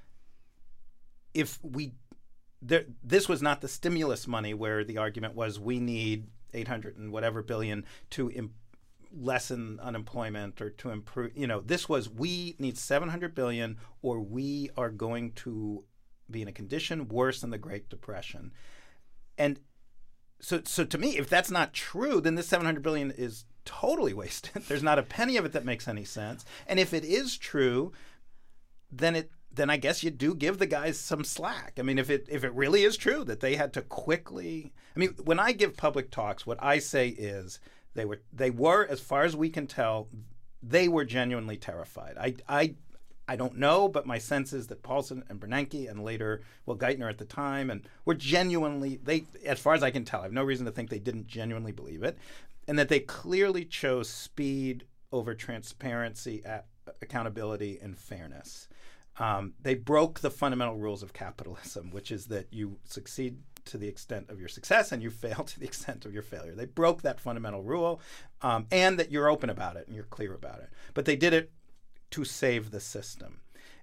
This was not the stimulus money where the argument was we need 800 and whatever billion to lessen unemployment or to improve. This was, we need $700 billion or we are going to be in a condition worse than the Great Depression. And so to me, if that's not true, then this $700 billion is totally wasted. There's not a penny of it that makes any sense. And if it is true, then I guess you do give the guys some slack. I mean, if it really is true that they had to quickly, I mean, when I give public talks, what I say is they were, as far as we can tell, they were genuinely terrified. I don't know, but my sense is that Paulson and Bernanke and later, Geithner at the time, and were genuinely, as far as I can tell, I have no reason to think they didn't genuinely believe it, and that they clearly chose speed over transparency, accountability, and fairness. They broke the fundamental rules of capitalism, which is that you succeed to the extent of your success and you fail to the extent of your failure. They broke that fundamental rule, and that you're open about it and you're clear about it. But they did it to save the system.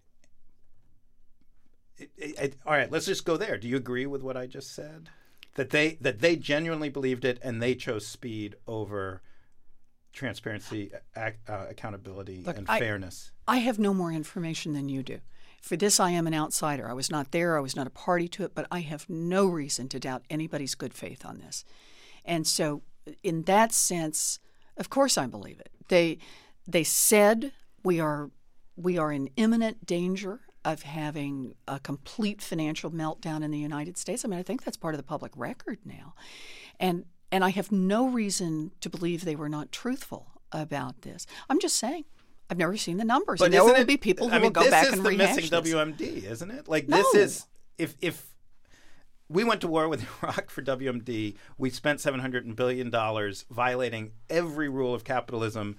All right, let's just go there. Do you agree with what I just said? That they genuinely believed it and they chose speed over transparency, accountability, and fairness. I have no more information than you do. For this, I am an outsider. I was not there. I was not a party to it, but I have no reason to doubt anybody's good faith on this. And so in that sense, of course I believe it. They said we are in imminent danger of having a complete financial meltdown in the United States. I mean, I think that's part of the public record now. And I have no reason to believe they were not truthful about this. I'm just saying, I've never seen the numbers. But and there will be people who will go back and rehash this is the missing WMD, isn't it? Like, No. this is, if we went to war with Iraq for WMD, we spent $700 billion violating every rule of capitalism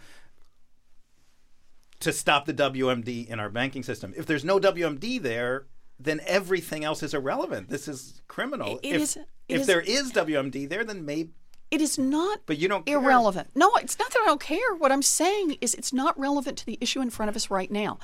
to stop the WMD in our banking system. If there's no WMD there, then everything else is irrelevant. This is criminal. If there is WMD there, then maybe. It is not But you don't care. irrelevant. No, it's not that I don't care. What I'm saying is it's not relevant to the issue in front of us right now.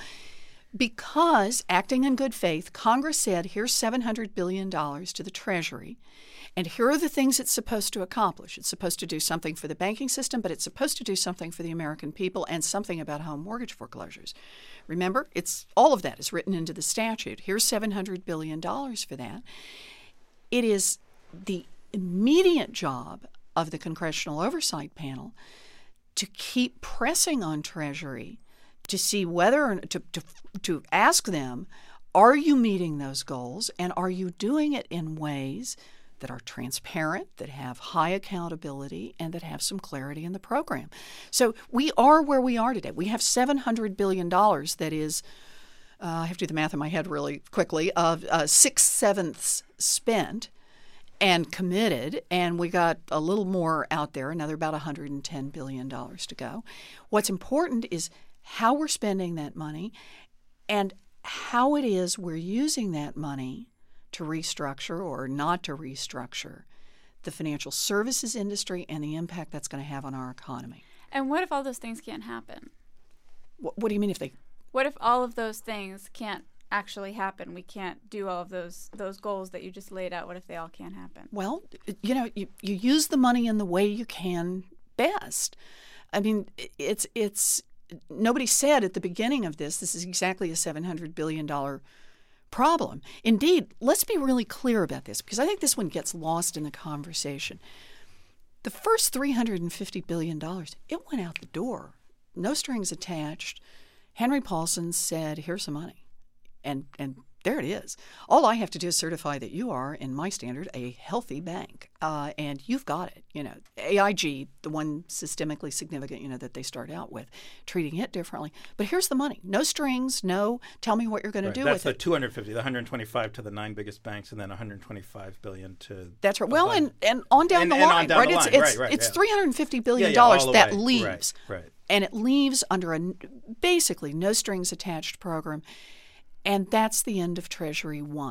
Because, acting in good faith, Congress said, here's $700 billion to the Treasury, and here are the things it's supposed to accomplish. It's supposed to do something for the banking system, but it's supposed to do something for the American people and something about home mortgage foreclosures. Remember, all of that is written into the statute. Here's $700 billion for that. It is the immediate job of the Congressional Oversight Panel to keep pressing on Treasury to see whether or to ask them, are you meeting those goals, and are you doing it in ways that are transparent, that have high accountability, and that have some clarity in the program. So we are where we are today. We have $700 billion that is, I have to do the math in my head really quickly, of 6/7 spent and committed, and we got a little more out there, another about $110 billion to go. What's important is how we're spending that money and how it is we're using that money to restructure or not to restructure the financial services industry and the impact that's going to have on our economy. And what if all those things can't happen? What do you mean if they... What if all of those things can't actually happen? We can't do all of those goals that you just laid out. What if they all can't happen? Well, you use the money in the way you can best. I mean, it's nobody said at the beginning of this is exactly a $700 billion problem. Indeed, let's be really clear about this, because I think this one gets lost in the conversation. The first $350 billion, it went out the door. No strings attached. Henry Paulson said, here's some money. And there it is. All I have to do is certify that you are, in my standard, a healthy bank. And you've got it. AIG, the one systemically significant, that they start out with, treating it differently. But here's the money. No strings, no tell me what you're going to do with it. That's the 250, the 125 to the 9 biggest banks, and then 125 billion to... That's right. Well, and on down the line, right? It's $350 billion that leaves. Right. And it leaves under a basically no strings attached program. And that's the end of Treasury 1.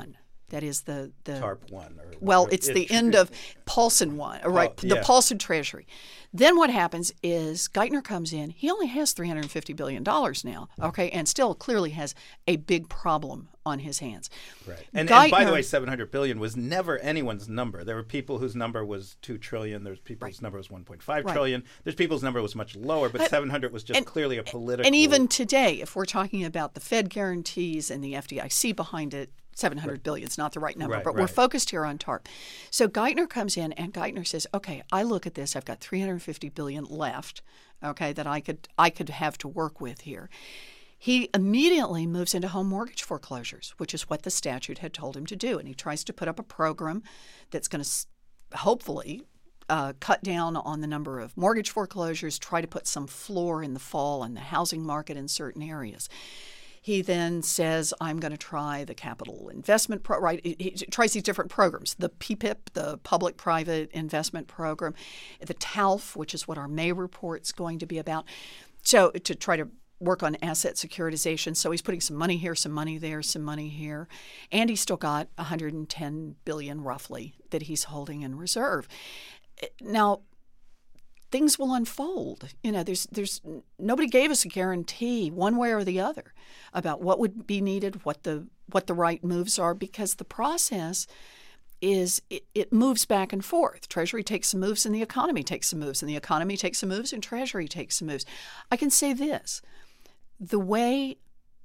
That is the TARP 1. It's the end of Paulson 1, right? Oh, yeah. The Paulson Treasury. Then what happens is Geithner comes in. He only has $350 billion now, okay, and still clearly has a big problem on his hands. Right. And by the way, $700 billion was never anyone's number. There were people whose number was $2 trillion. There's people whose number was $1.5 trillion. There's people whose number was much lower, but 700 was just clearly a political. And even today, if we're talking about the Fed guarantees and the FDIC behind it, $700 billion is not the right number, but we're focused here on TARP. So Geithner comes in and Geithner says, okay, I look at this, I've got $350 billion left, okay, that I could have to work with here. He immediately moves into home mortgage foreclosures, which is what the statute had told him to do. And he tries to put up a program that's going to hopefully cut down on the number of mortgage foreclosures, try to put some floor in the fall in the housing market in certain areas. He then says, I'm going to try the capital investment He tries these different programs, the PPIP, the public-private investment program, the TALF, which is what our May report's going to be about, so to try to work on asset securitization. So he's putting some money here, some money there, some money here. And he's still got $110 billion roughly that he's holding in reserve. Now, things will unfold. There's nobody gave us a guarantee one way or the other about what would be needed, what the right moves are, because the process is it moves back and forth. Treasury takes some moves and the economy takes some moves, and the economy takes some moves and Treasury takes some moves. I can say this. The way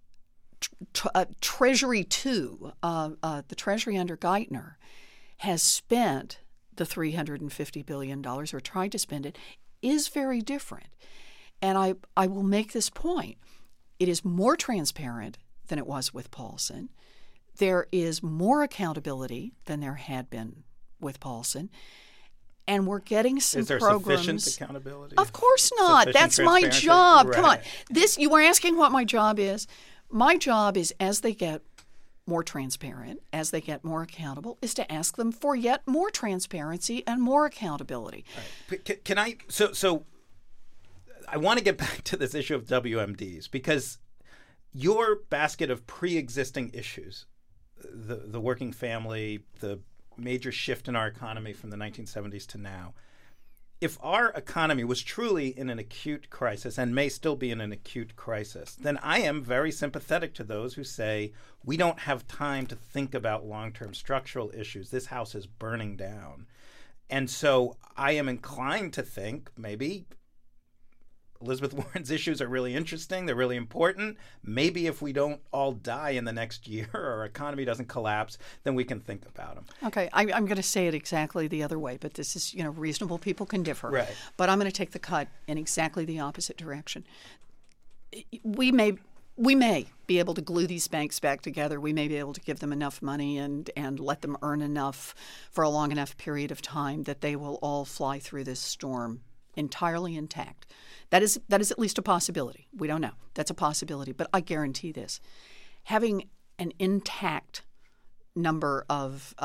Treasury 2, the Treasury under Geithner, has spent the $350 billion or tried to spend it is very different. And I will make this point. It is more transparent than it was with Paulson. There is more accountability than there had been with Paulson. And we're getting some programs. Is there sufficient accountability? Of course not. That's my job. Come on. You were asking what my job is. My job is, as they get more transparent, as they get more accountable, is to ask them for yet more transparency and more accountability. Right. Can I? So I want to get back to this issue of WMDs, because your basket of pre-existing issues, the working family, the major shift in our economy from the 1970s to now, if our economy was truly in an acute crisis and may still be in an acute crisis, then I am very sympathetic to those who say we don't have time to think about long-term structural issues. This house is burning down. And so I am inclined to think maybe Elizabeth Warren's issues are really interesting. They're really important. Maybe if we don't all die in the next year or our economy doesn't collapse, then we can think about them. Okay, I'm going to say it exactly the other way, but this is, reasonable people can differ. Right. But I'm going to take the cut in exactly the opposite direction. We may be able to glue these banks back together. We may be able to give them enough money and let them earn enough for a long enough period of time that they will all fly through this storm entirely intact. That is at least a possibility. We don't know. That's a possibility. But I guarantee this. Having an intact number of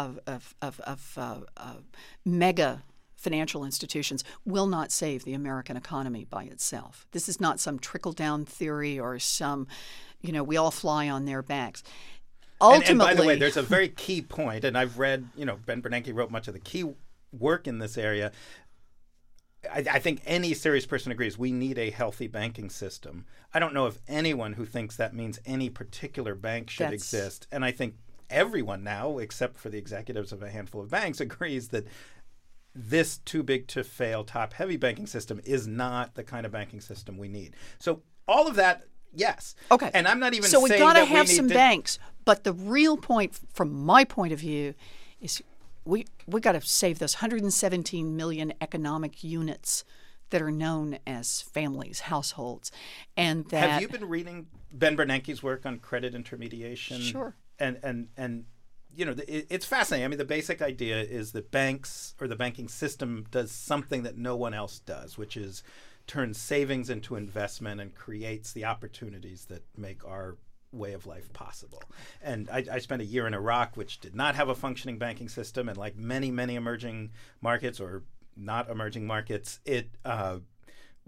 mega financial institutions will not save the American economy by itself. This is not some trickle-down theory or some, we all fly on their backs. Ultimately, and by the way, there's a very key point, and I've read, Ben Bernanke wrote much of the key work in this area. I think any serious person agrees we need a healthy banking system. I don't know of anyone who thinks that means any particular bank should exist. And I think everyone now, except for the executives of a handful of banks, agrees that this too big to fail top-heavy banking system is not the kind of banking system we need. So all of that, yes. Okay. And I'm not even saying that we got to have some banks. But the real point, from my point of view, is we got to save those 117 million economic units that are known as families, households, and that. Have you been reading Ben Bernanke's work on credit intermediation? Sure. And it's fascinating. I mean, the basic idea is that banks or the banking system does something that no one else does, which is turns savings into investment and creates the opportunities that make our way of life possible. And I spent a year in Iraq, which did not have a functioning banking system, and like many, many emerging markets or not emerging markets, it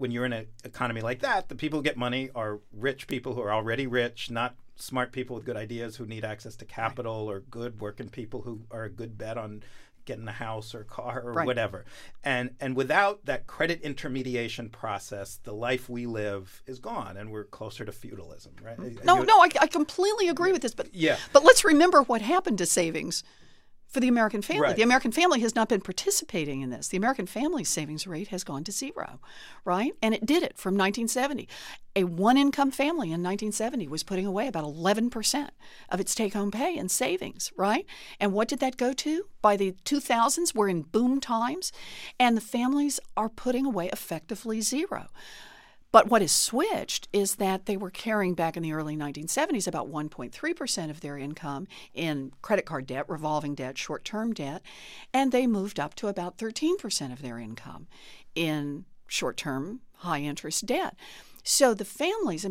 when you're in an economy like that, the people who get money are rich people who are already rich, not smart people with good ideas who need access to capital, or good working people who are a good bet on getting a house or car or whatever. And without that credit intermediation process, the life we live is gone, and we're closer to feudalism, right? No, I completely agree with this. But let's remember what happened to savings for the American family. Right. The American family has not been participating in this. The American family savings rate has gone to zero, right? And it did it from 1970. A one-income family in 1970 was putting away about 11% of its take-home pay in savings, right? And what did that go to? By the 2000s, we're in boom times, and the families are putting away effectively zero. But what has switched is that they were carrying back in the early 1970s about 1.3% of their income in credit card debt, revolving debt, short-term debt, and they moved up to about 13% of their income in short-term, high-interest debt. So the families,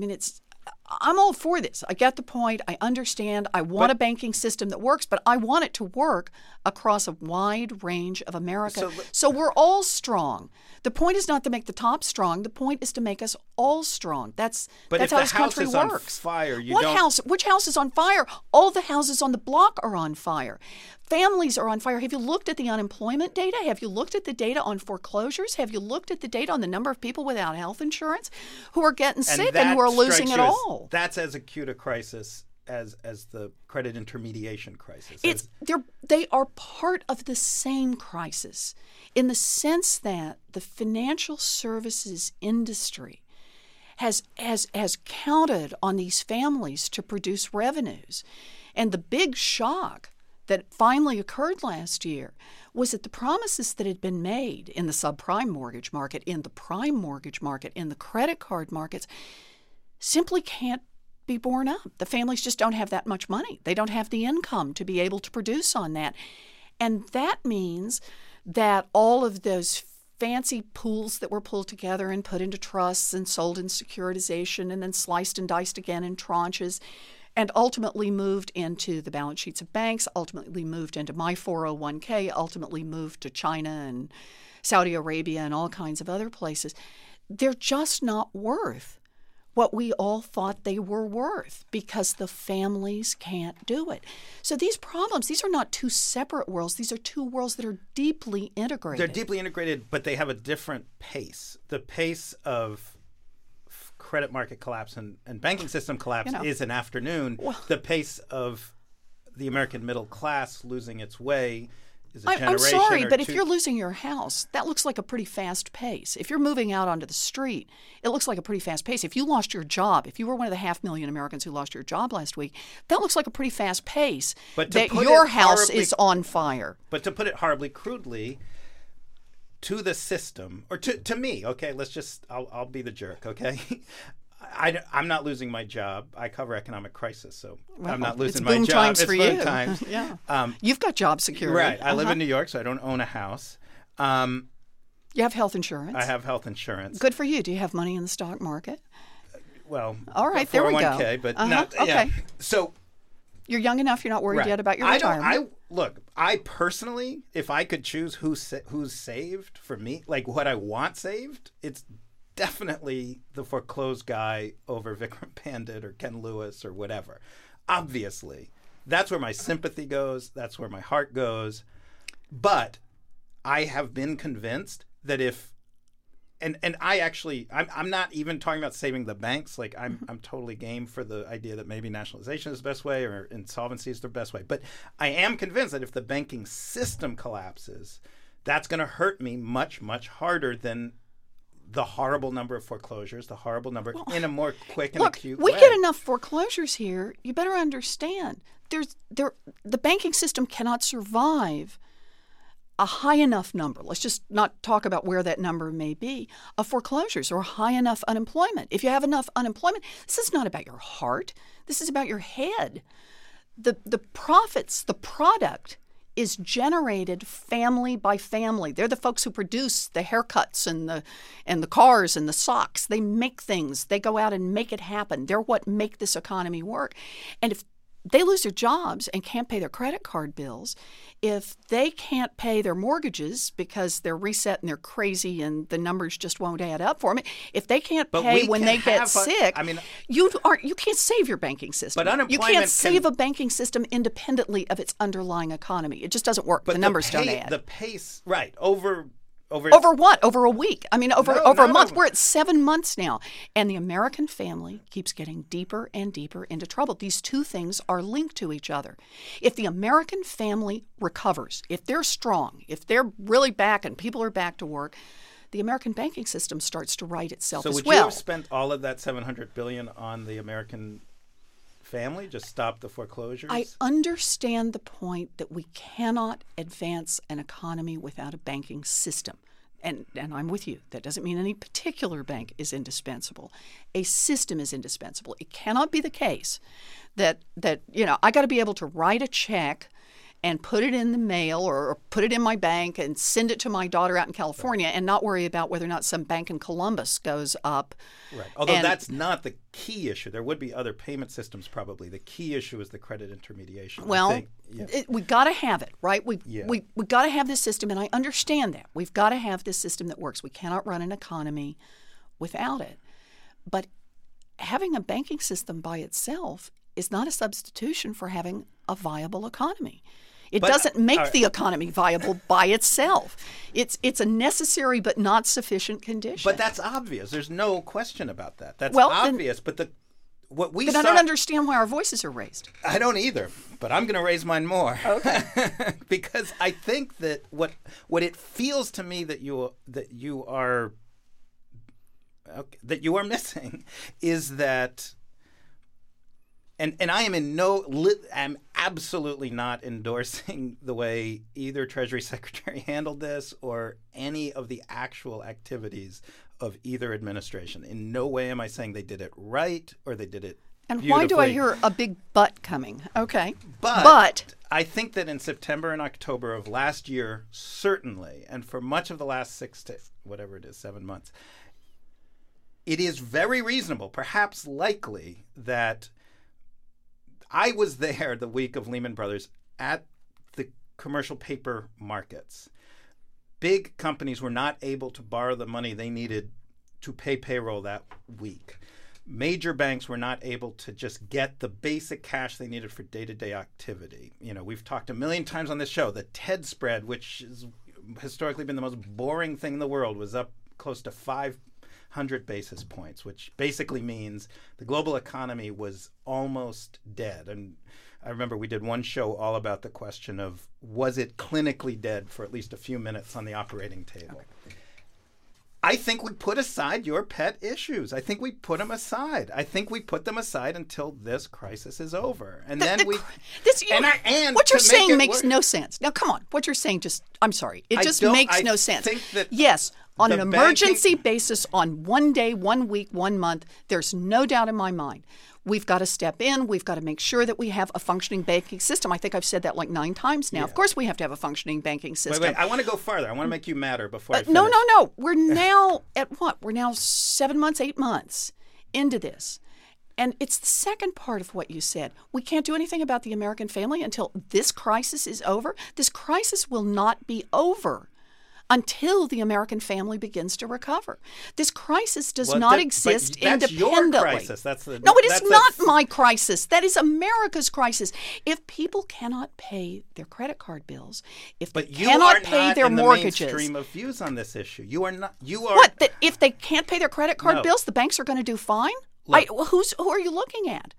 I'm all for this. I get the point. I understand. I want a banking system that works, but I want it to work across a wide range of America. So we're all strong. The point is not to make the top strong. The point is to make us all strong. That's how this country works. But if the house is on fire, Which house is on fire? All the houses on the block are on fire. Families are on fire. Have you looked at the unemployment data? Have you looked at the data on foreclosures? Have you looked at the data on the number of people without health insurance who are getting sick and who are losing it all? That's as acute a crisis as the credit intermediation crisis. They are part of the same crisis in the sense that the financial services industry has counted on these families to produce revenues. And the big shock that finally occurred last year was that the promises that had been made in the subprime mortgage market, in the prime mortgage market, in the credit card markets simply can't be borne up. The families just don't have that much money. They don't have the income to be able to produce on that. And that means that all of those fancy pools that were pulled together and put into trusts and sold in securitization and then sliced and diced again in tranches and ultimately moved into the balance sheets of banks, ultimately moved into my 401k, ultimately moved to China and Saudi Arabia and all kinds of other places, they're just not worth what we all thought they were worth because the families can't do it. So these problems, these are not two separate worlds. These are two worlds that are deeply integrated. They're deeply integrated, but they have a different pace. The pace of credit market collapse and banking system collapse is an afternoon. The pace of the American middle class losing its way is a generation. I'm sorry, but if you're losing your house, that looks like a pretty fast pace. If you're moving out onto the street, it looks like a pretty fast pace. If you lost your job, if you were one of the 500,000 Americans who lost your job last week, that looks like a pretty fast pace. But that your house is on fire. But to put it horribly crudely, to the system, or to me, okay, I'll be the jerk, okay? I'm not losing my job. I cover economic crisis, so I'm not losing my job. It's boom times for you. It's boom times. Yeah. You've got job security. Right. I live in New York, so I don't own a house. You have health insurance. I have health insurance. Good for you. Do you have money in the stock market? Well, all right, there we go. 401k, but not. Okay. Yeah. So you're young enough. You're not worried yet about your retirement. I personally, if I could choose who's saved for me, like what I want saved, it's definitely the foreclosed guy over Vikram Pandit or Ken Lewis or whatever. Obviously, that's where my sympathy goes. That's where my heart goes. But I have been convinced that if, and I'm not even talking about saving the banks. Like I'm totally game for the idea that maybe nationalization is the best way or insolvency is the best way. But I am convinced that if the banking system collapses, that's going to hurt me much, much harder than the horrible number of foreclosures, the horrible number in a more quick and acute way. We get enough foreclosures here. You better understand. The banking system cannot survive a high enough number. Let's just not talk about where that number may be of foreclosures or high enough unemployment. If you have enough unemployment, this is not about your heart. This is about your head. The profits, the product is generated family by family. They're the folks who produce the haircuts and the cars and the socks. They make things. They go out and make it happen. They're what make this economy work. And if they lose their jobs and can't pay their credit card bills, if they can't pay their mortgages because they're reset and they're crazy and the numbers just won't add up for them, if they can't pay when they get sick, you can't save your banking system. But you can't save a banking system independently of its underlying economy. It just doesn't work. But the numbers don't add. The pace, right, over what? Over a week? I mean, over a month. We're at 7 months now. And the American family keeps getting deeper and deeper into trouble. These two things are linked to each other. If the American family recovers, if they're strong, if they're really back and people are back to work, the American banking system starts to right itself as well. So would you have spent all of that $700 billion on the American family? Just stop the foreclosures? I understand the point that we cannot advance an economy without a banking system. And I'm with you. That doesn't mean any particular bank is indispensable. A system is indispensable. It cannot be the case that I got to be able to write a check and put it in the mail or put it in my bank and send it to my daughter out in California and not worry about whether or not some bank in Columbus goes up. Right. Although that's not the key issue. There would be other payment systems probably. The key issue is the credit intermediation. Well, we got to have it, right? We got to have this system, and I understand that. We've got to have this system that works. We cannot run an economy without it. But having a banking system by itself is not a substitution for having a viable economy. It doesn't make the economy viable by itself. It's a necessary but not sufficient condition. But that's obvious. There's no question about that. That's obvious. But I don't understand why our voices are raised. I don't either. But I'm going to raise mine more. Okay. Because I think that what it feels to me that you are missing is that. And I am absolutely not endorsing the way either Treasury Secretary handled this or any of the actual activities of either administration. In no way am I saying they did it right or they did it And beautifully. why do I hear a big but coming? Okay. But I think that in September and October of last year, certainly, and for much of the last 6 to 7 months, it is very reasonable, perhaps likely, that I was there the week of Lehman Brothers at the commercial paper markets. Big companies were not able to borrow the money they needed to pay payroll that week. Major banks were not able to just get the basic cash they needed for day-to-day activity. We've talked a million times on this show. The TED spread, which has historically been the most boring thing in the world, was up close to 500 basis points, which basically means the global economy was almost dead. And I remember we did one show all about the question of, was it clinically dead for at least a few minutes on the operating table? Okay. I think we put aside your pet issues. I think we put them aside. I think we put them aside until this crisis is over. And what you're saying makes no sense. Now, come on. What you're saying I'm sorry. It just makes no sense. Yes, on an emergency basis, on 1 day, 1 week, 1 month, there's no doubt in my mind. We've got to step in. We've got to make sure that we have a functioning banking system. I think I've said that like 9 times now. Yeah. Of course we have to have a functioning banking system. Wait. I want to go farther. I want to make you madder before I finish. No. We're now at what? We're now 7 months, 8 months into this. And it's the second part of what you said. We can't do anything about the American family until this crisis is over. This crisis will not be over until the American family begins to recover. This crisis does not exist independently. Your crisis. No, it is not my crisis. That is America's crisis. If people cannot pay their credit card bills, if they cannot pay their mortgages, the mainstream of views on this issue. You are not. You are what? That if they can't pay their credit card bills, the banks are going to do fine? Look, who are you looking at?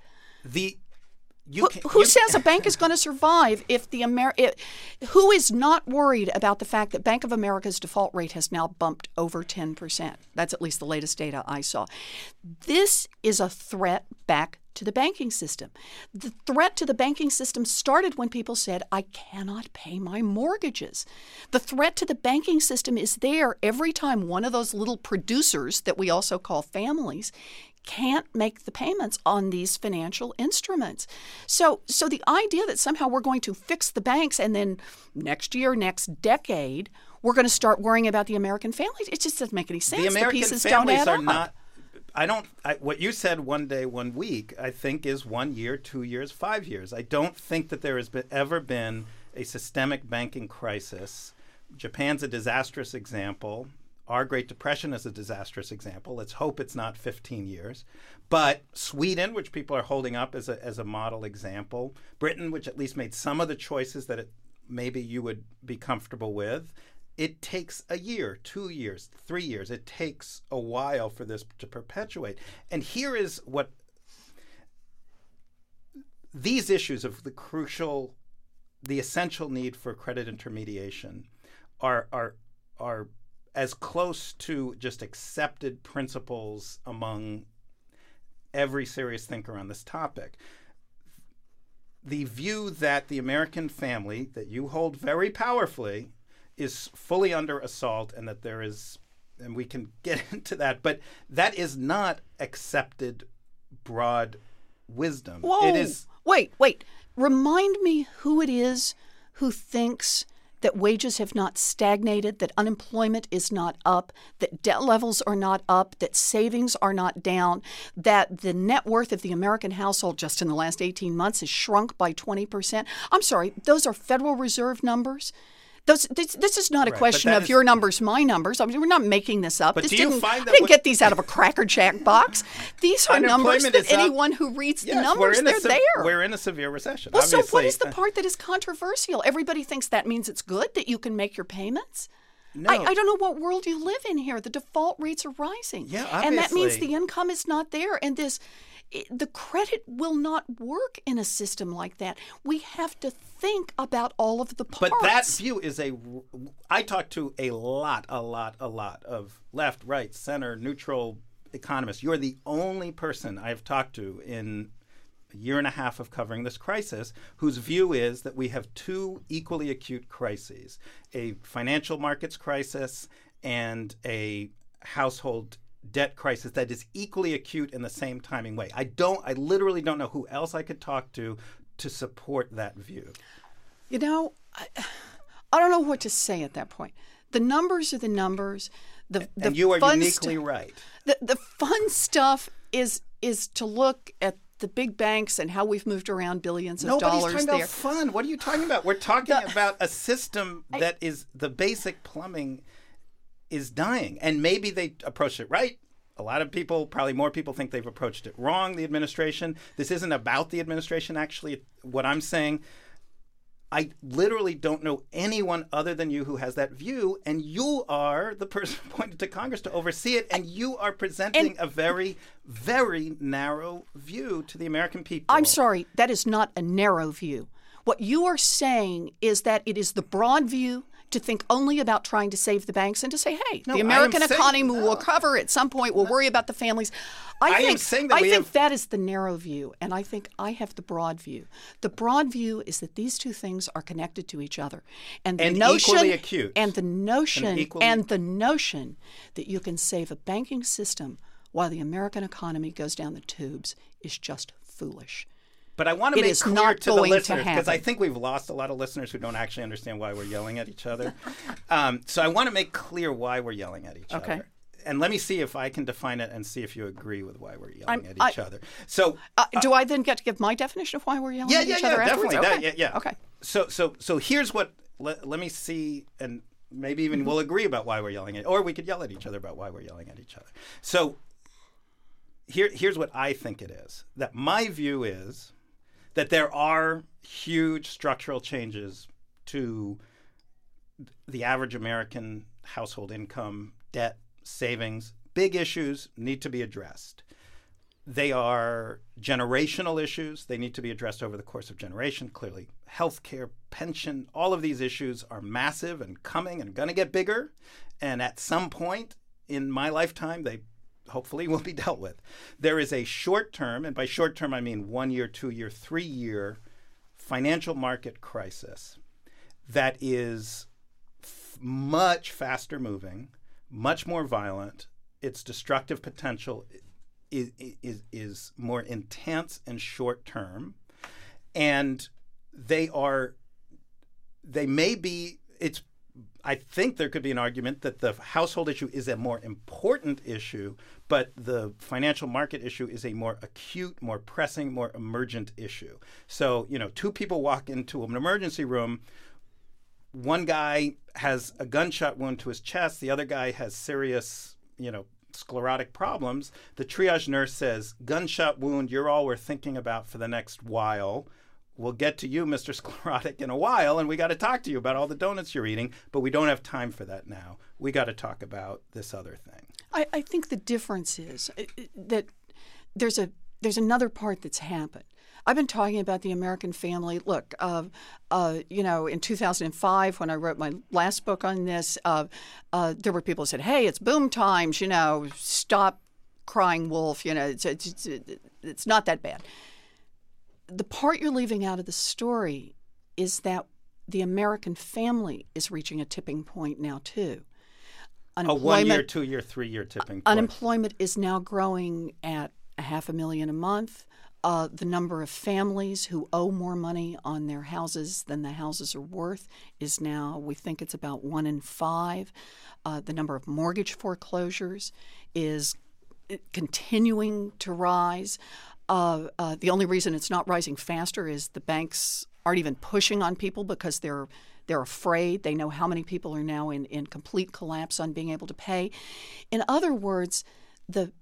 Who says a bank is going to survive if who is not worried about the fact that Bank of America's default rate has now bumped over 10%? That's at least the latest data I saw. This is a threat back to the banking system. The threat to the banking system started when people said, I cannot pay my mortgages. The threat to the banking system is there every time one of those little producers that we also call families can't make the payments on these financial instruments. So the idea that somehow we're going to fix the banks and then next year, next decade, we're going to start worrying about the American families, it just doesn't make any sense. The American families are not. what you said, 1 day, 1 week, I think is 1 year, 2 years, 5 years. I don't think that there has ever been a systemic banking crisis. Japan's a disastrous example. Our Great Depression is a disastrous example. Let's hope it's not 15 years. But Sweden, which people are holding up as a model example, Britain, which at least made some of the choices that maybe you would be comfortable with, it takes a year, 2 years, 3 years. It takes a while for this to perpetuate. And here is what these issues of the essential need for credit intermediation are as close to just accepted principles among every serious thinker on this topic. The view that the American family, that you hold very powerfully, is fully under assault, and that there is, and we can get into that, but that is not accepted broad wisdom. Whoa, it is. Wait. Remind me who it is who thinks that wages have not stagnated, that unemployment is not up, that debt levels are not up, that savings are not down, that the net worth of the American household just in the last 18 months has shrunk by 20%. I'm sorry, those are Federal Reserve numbers. This is not a question of your numbers, my numbers. I mean, we're not making this up. But this do you find that I didn't get these out of a Cracker Jack box. These are numbers that anyone who reads the numbers, they're there. We're in a severe recession. Well, so what is the part that is controversial? Everybody thinks that means it's good, that you can make your payments? No. I don't know what world you live in here. The default rates are rising. Yeah, obviously. And that means the income is not there. And the credit will not work in a system like that. We have to think about all of the parts. But that view is I talk to a lot of left, right, center, neutral economists. You're the only person I've talked to in a year and a half of covering this crisis whose view is that we have two equally acute crises, a financial markets crisis and a household debt crisis that is equally acute in the same timing way. I literally don't know who else I could talk to support that view. You know, I don't know what to say at that point. The numbers are the numbers. And you are uniquely right. The fun stuff is to look at the big banks and how we've moved around billions of dollars there. Nobody's talking about fun. What are you talking about? We're talking about a system that is the basic plumbing is dying. And maybe they approached it right. A lot of people, probably more people, think they've approached it wrong, the administration. This isn't about the administration, actually. What I'm saying, I literally don't know anyone other than you who has that view, and you are the person appointed to Congress to oversee it, and you are presenting a very, very narrow view to the American people. I'm sorry, that is not a narrow view. What you are saying is that it is the broad view to think only about trying to save the banks and to say, hey, the American economy will recover at some point. We'll worry about the families. I think that is the narrow view, and I think I have the broad view. The broad view is that these two things are connected to each other, and the notion equally acute. And the notion that you can save a banking system while the American economy goes down the tubes is just foolish. But I want to make clear to the listeners, because I think we've lost a lot of listeners who don't actually understand why we're yelling at each other. So I want to make clear why we're yelling at each other. And let me see if I can define it and see if you agree with why we're yelling at each other. So do I then get to give my definition of why we're yelling at each other afterwards? Definitely. Okay. So here's what, let me see, and maybe even we'll agree about why we're yelling at, or we could yell at each other about why we're yelling at each other. So here's what I think it is. That my view is that there are huge structural changes to the average American household income, debt, savings. Big issues need to be addressed. They are generational issues. They need to be addressed over the course of generation. Clearly, healthcare, pension, all of these issues are massive and coming and going to get bigger. And at some point in my lifetime, they hopefully will be dealt with. There is a short-term, and by short-term I mean 1 year, 2 year, 3 year financial market crisis that is much faster moving, much more violent. Its destructive potential is more intense and short-term, and it's I think there could be an argument that the household issue is a more important issue, but the financial market issue is a more acute, more pressing, more emergent issue. So, two people walk into an emergency room. One guy has a gunshot wound to his chest. The other guy has serious, sclerotic problems. The triage nurse says, gunshot wound, you're all we're thinking about for the next while. We'll get to you, Mr. Sclerotic, in a while, and we got to talk to you about all the donuts you're eating, but we don't have time for that now. We got to talk about this other thing. I think the difference is that there's another part that's happened. I've been talking about the American family. Look, in 2005, when I wrote my last book on this, there were people who said, hey, it's boom times, stop crying wolf, it's not that bad. The part you're leaving out of the story is that the American family is reaching a tipping point now, too. A 1 year, 2 year, 3 year tipping point. Unemployment is now growing at 500,000 a month. The number of families who owe more money on their houses than the houses are worth is now, we think it's about 1 in 5. The number of mortgage foreclosures is continuing to rise. The only reason it's not rising faster is the banks aren't even pushing on people because they're afraid. They know how many people are now in complete collapse on being able to pay. In other words, the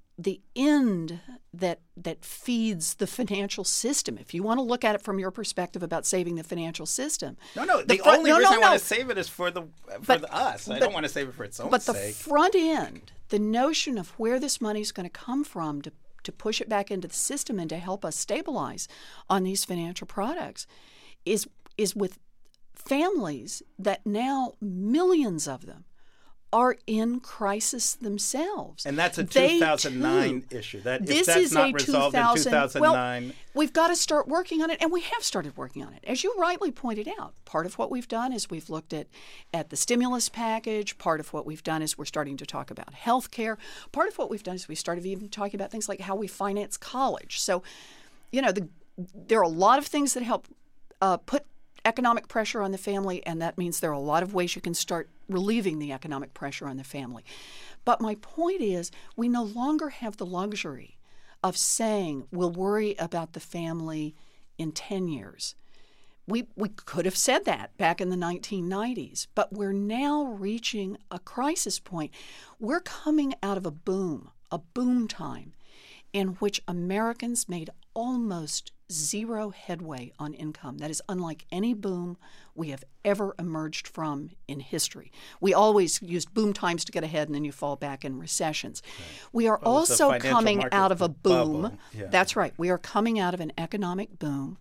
end that feeds the financial system, if you want to look at it from your perspective about saving the financial system. The only reason I want to save it is for us. I don't want to save it for its own sake. But the front end, the notion of where this money is going to come from to push it back into the system and to help us stabilize on these financial products is with families that now millions of them are in crisis themselves. And that's a 2009 issue. This that's is not a resolved in 2009. Well, we've got to start working on it, and we have started working on it. As you rightly pointed out, part of what we've done is we've looked at the stimulus package. Part of what we've done is we're starting to talk about health care. Part of what we've done is we started even talking about things like how we finance college. So, there are a lot of things that help put economic pressure on the family, and that means there are a lot of ways you can start relieving the economic pressure on the family. But my point is, we no longer have the luxury of saying we'll worry about the family in 10 years. We could have said that back in the 1990s, but we're now reaching a crisis point. We're coming out of a boom time in which Americans made almost zero headway on income. That is unlike any boom we have ever emerged from in history. We always used boom times to get ahead, and then you fall back in recessions. Right. We are also coming out of a boom. Yeah. That's right. We are coming out of an economic boom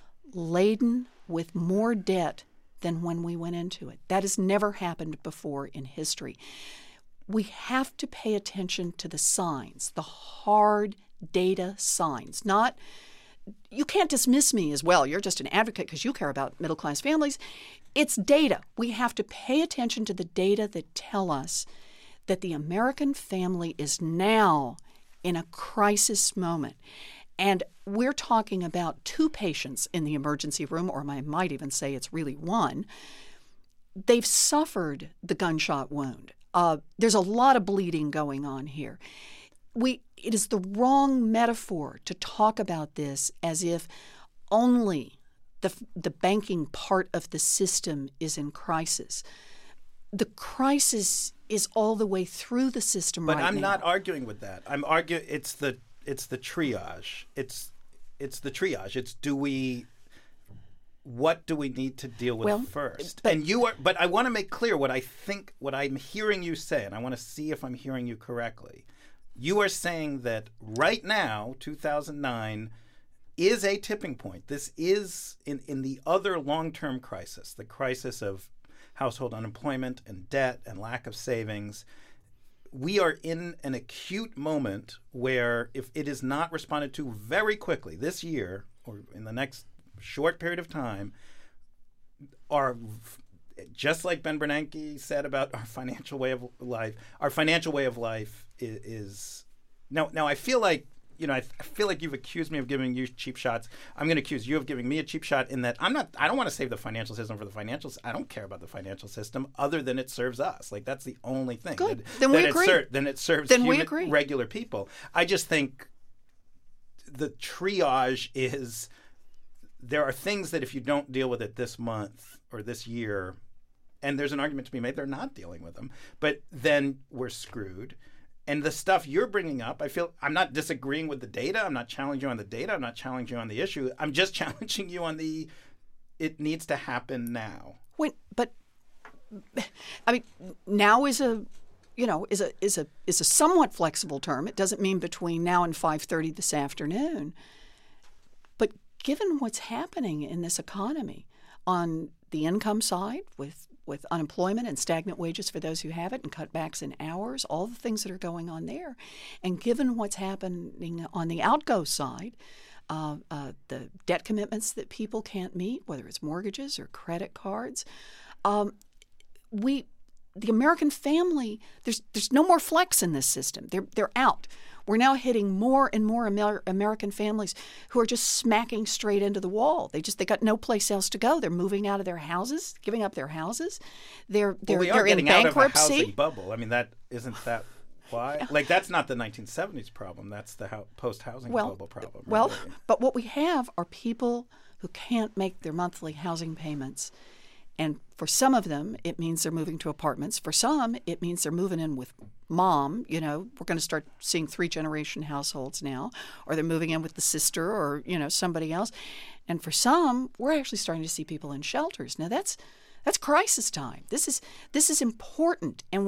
laden with more debt than when we went into it. That has never happened before in history. We have to pay attention to the signs, the hard data signs. You can't dismiss me as, well, you're just an advocate because you care about middle-class families. It's data. We have to pay attention to the data that tell us that the American family is now in a crisis moment. And we're talking about 2 patients in the emergency room, or I might even say it's really 1. They've suffered the gunshot wound. There's a lot of bleeding going on here. It is the wrong metaphor to talk about this as if only the banking part of the system is in crisis. The crisis is all the way through the system right now. But I'm not arguing with that. I'm arguing it's the triage. It's the triage. It's what do we need to deal with first? But I want to make clear what I'm hearing you say, and I want to see if I'm hearing you correctly. You are saying that right now, 2009, is a tipping point. This is in the other long-term crisis, the crisis of household unemployment and debt and lack of savings. We are in an acute moment where if it is not responded to very quickly this year or in the next short period of time, just like Ben Bernanke said about our financial way of life is now I feel like I feel like you've accused me of giving you cheap shots. I'm going to accuse you of giving me a cheap shot in that I don't want to save the financial system for the financials. I don't care about the financial system other than it serves us. Like, that's the only thing. Good. Then we agree. Then it serves regular people. I just think the triage is there are things that if you don't deal with it this month or this year, and there's an argument to be made they're not dealing with them, but then we're screwed. And the stuff you're bringing up, I feel I'm not disagreeing with the data. I'm not challenging you on the data. I'm not challenging you on the issue. I'm just challenging you on it needs to happen now. But I mean, now is a somewhat flexible term. It doesn't mean between now and 5:30 this afternoon. But given what's happening in this economy on the income side with unemployment and stagnant wages for those who have it and cutbacks in hours, all the things that are going on there. And given what's happening on the outgo side, the debt commitments that people can't meet, whether it's mortgages or credit cards, the American family, there's no more flex in this system. They're out. We're now hitting more and more American families who are just smacking straight into the wall. They got no place else to go. They're moving out of their houses, giving up their houses. They're in bankruptcy. Out of a housing bubble. I mean, isn't that why? Like, that's not the 1970s problem. That's the post-housing bubble problem. Well, but what we have are people who can't make their monthly housing payments. And for some of them, it means they're moving to apartments. For some, it means they're moving in with mom. We're going to start seeing 3-generation households now, or they're moving in with the sister or, somebody else. And for some, we're actually starting to see people in shelters. Now, that's crisis time. This is important, and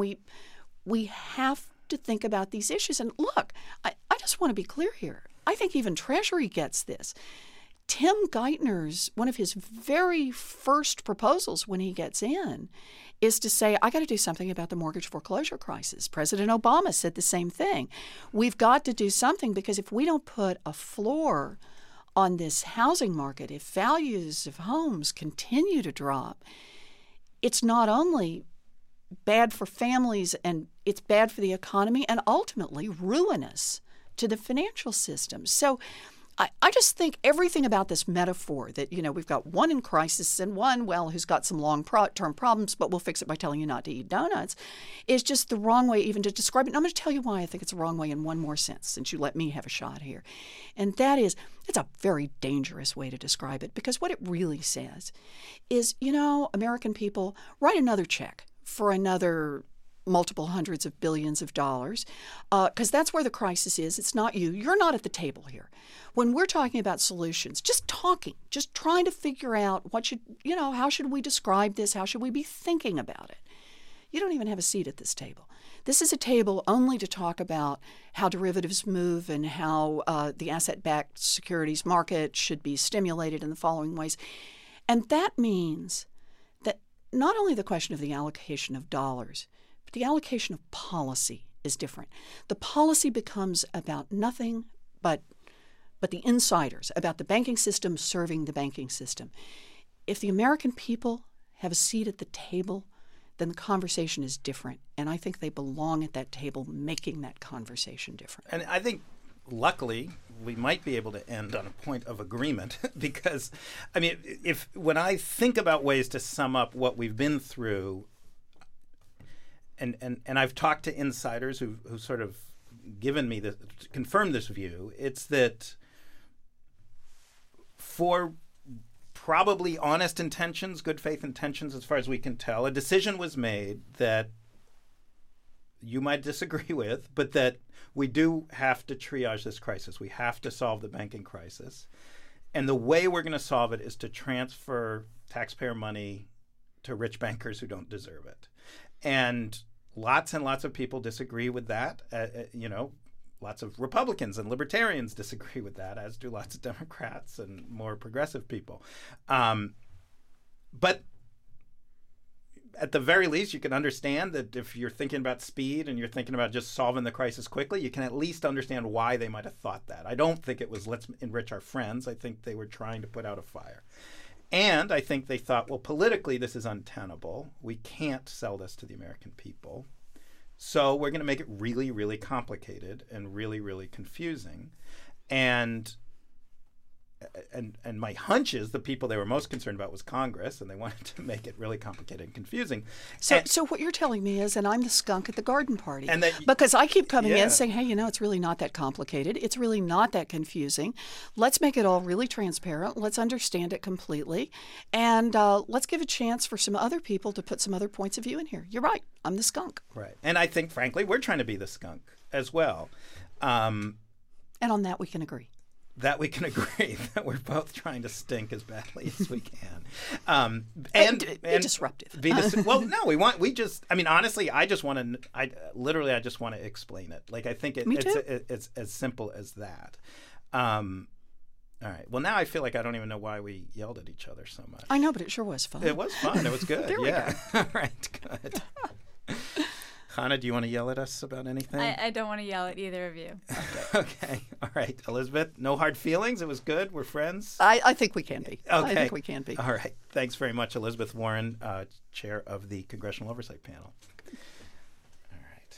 we have to think about these issues. And look, I just want to be clear here. I think even Treasury gets this. Tim Geithner's, one of his very first proposals when he gets in is to say, I got to do something about the mortgage foreclosure crisis. President Obama said the same thing. We've got to do something because if we don't put a floor on this housing market, if values of homes continue to drop, it's not only bad for families and it's bad for the economy and ultimately ruinous to the financial system. So I just think everything about this metaphor that, we've got one in crisis and one, who's got some long-term problems, but we'll fix it by telling you not to eat donuts, is just the wrong way even to describe it. And I'm going to tell you why I think it's the wrong way in one more sense, since you let me have a shot here. And that is, it's a very dangerous way to describe it, because what it really says is, American people, write another check for another multiple hundreds of billions of dollars, because that's where the crisis is. It's not you. You're not at the table here. When we're talking about solutions, just trying to figure out how should we describe this? How should we be thinking about it? You don't even have a seat at this table. This is a table only to talk about how derivatives move and how the asset-backed securities market should be stimulated in the following ways. And that means that not only the question of the allocation of dollars, but the allocation of policy is different. The policy becomes about nothing but the insiders, about the banking system serving the banking system. If the American people have a seat at the table, then the conversation is different. And I think they belong at that table making that conversation different. And I think, luckily, we might be able to end on a point of agreement because, when I think about ways to sum up what we've been through, and I've talked to insiders who sort of confirmed this view, it's that for probably honest intentions, good faith intentions, as far as we can tell, a decision was made that you might disagree with, but that we do have to triage this crisis. We have to solve the banking crisis. And the way we're going to solve it is to transfer taxpayer money to rich bankers who don't deserve it. And lots and lots of people disagree with that. Lots of Republicans and libertarians disagree with that, as do lots of Democrats and more progressive people. But at the very least, you can understand that if you're thinking about speed and you're thinking about just solving the crisis quickly, you can at least understand why they might have thought that. I don't think it was let's enrich our friends. I think they were trying to put out a fire. And I think they thought, well, politically, this is untenable. We can't sell this to the American people. So we're going to make it really, really complicated and really, really confusing. And my hunch is the people they were most concerned about was Congress, and they wanted to make it really complicated and confusing. So what you're telling me is, and I'm the skunk at the garden party, And that- because I keep coming Yeah. in saying, hey, it's really not that complicated. It's really not that confusing. Let's make it all really transparent. Let's understand it completely. And let's give a chance for some other people to put some other points of view in here. You're right. I'm the skunk. Right. And I think, frankly, we're trying to be the skunk as well. And on that, we can agree. That we can agree that we're both trying to stink as badly as we can, And be disruptive. Honestly, I just want to. I just want to explain it. Like I think Me too. it's as simple as that. All right. Well, now I feel like I don't even know why we yelled at each other so much. I know, but it sure was fun. It was fun. It was good. There we yeah. All right. Good. Hannah, do you want to yell at us about anything? I don't want to yell at either of you. Okay. All right. Elizabeth, no hard feelings. It was good. We're friends. I think we can be. Okay. I think we can be. All right. Thanks very much, Elizabeth Warren, chair of the Congressional Oversight Panel.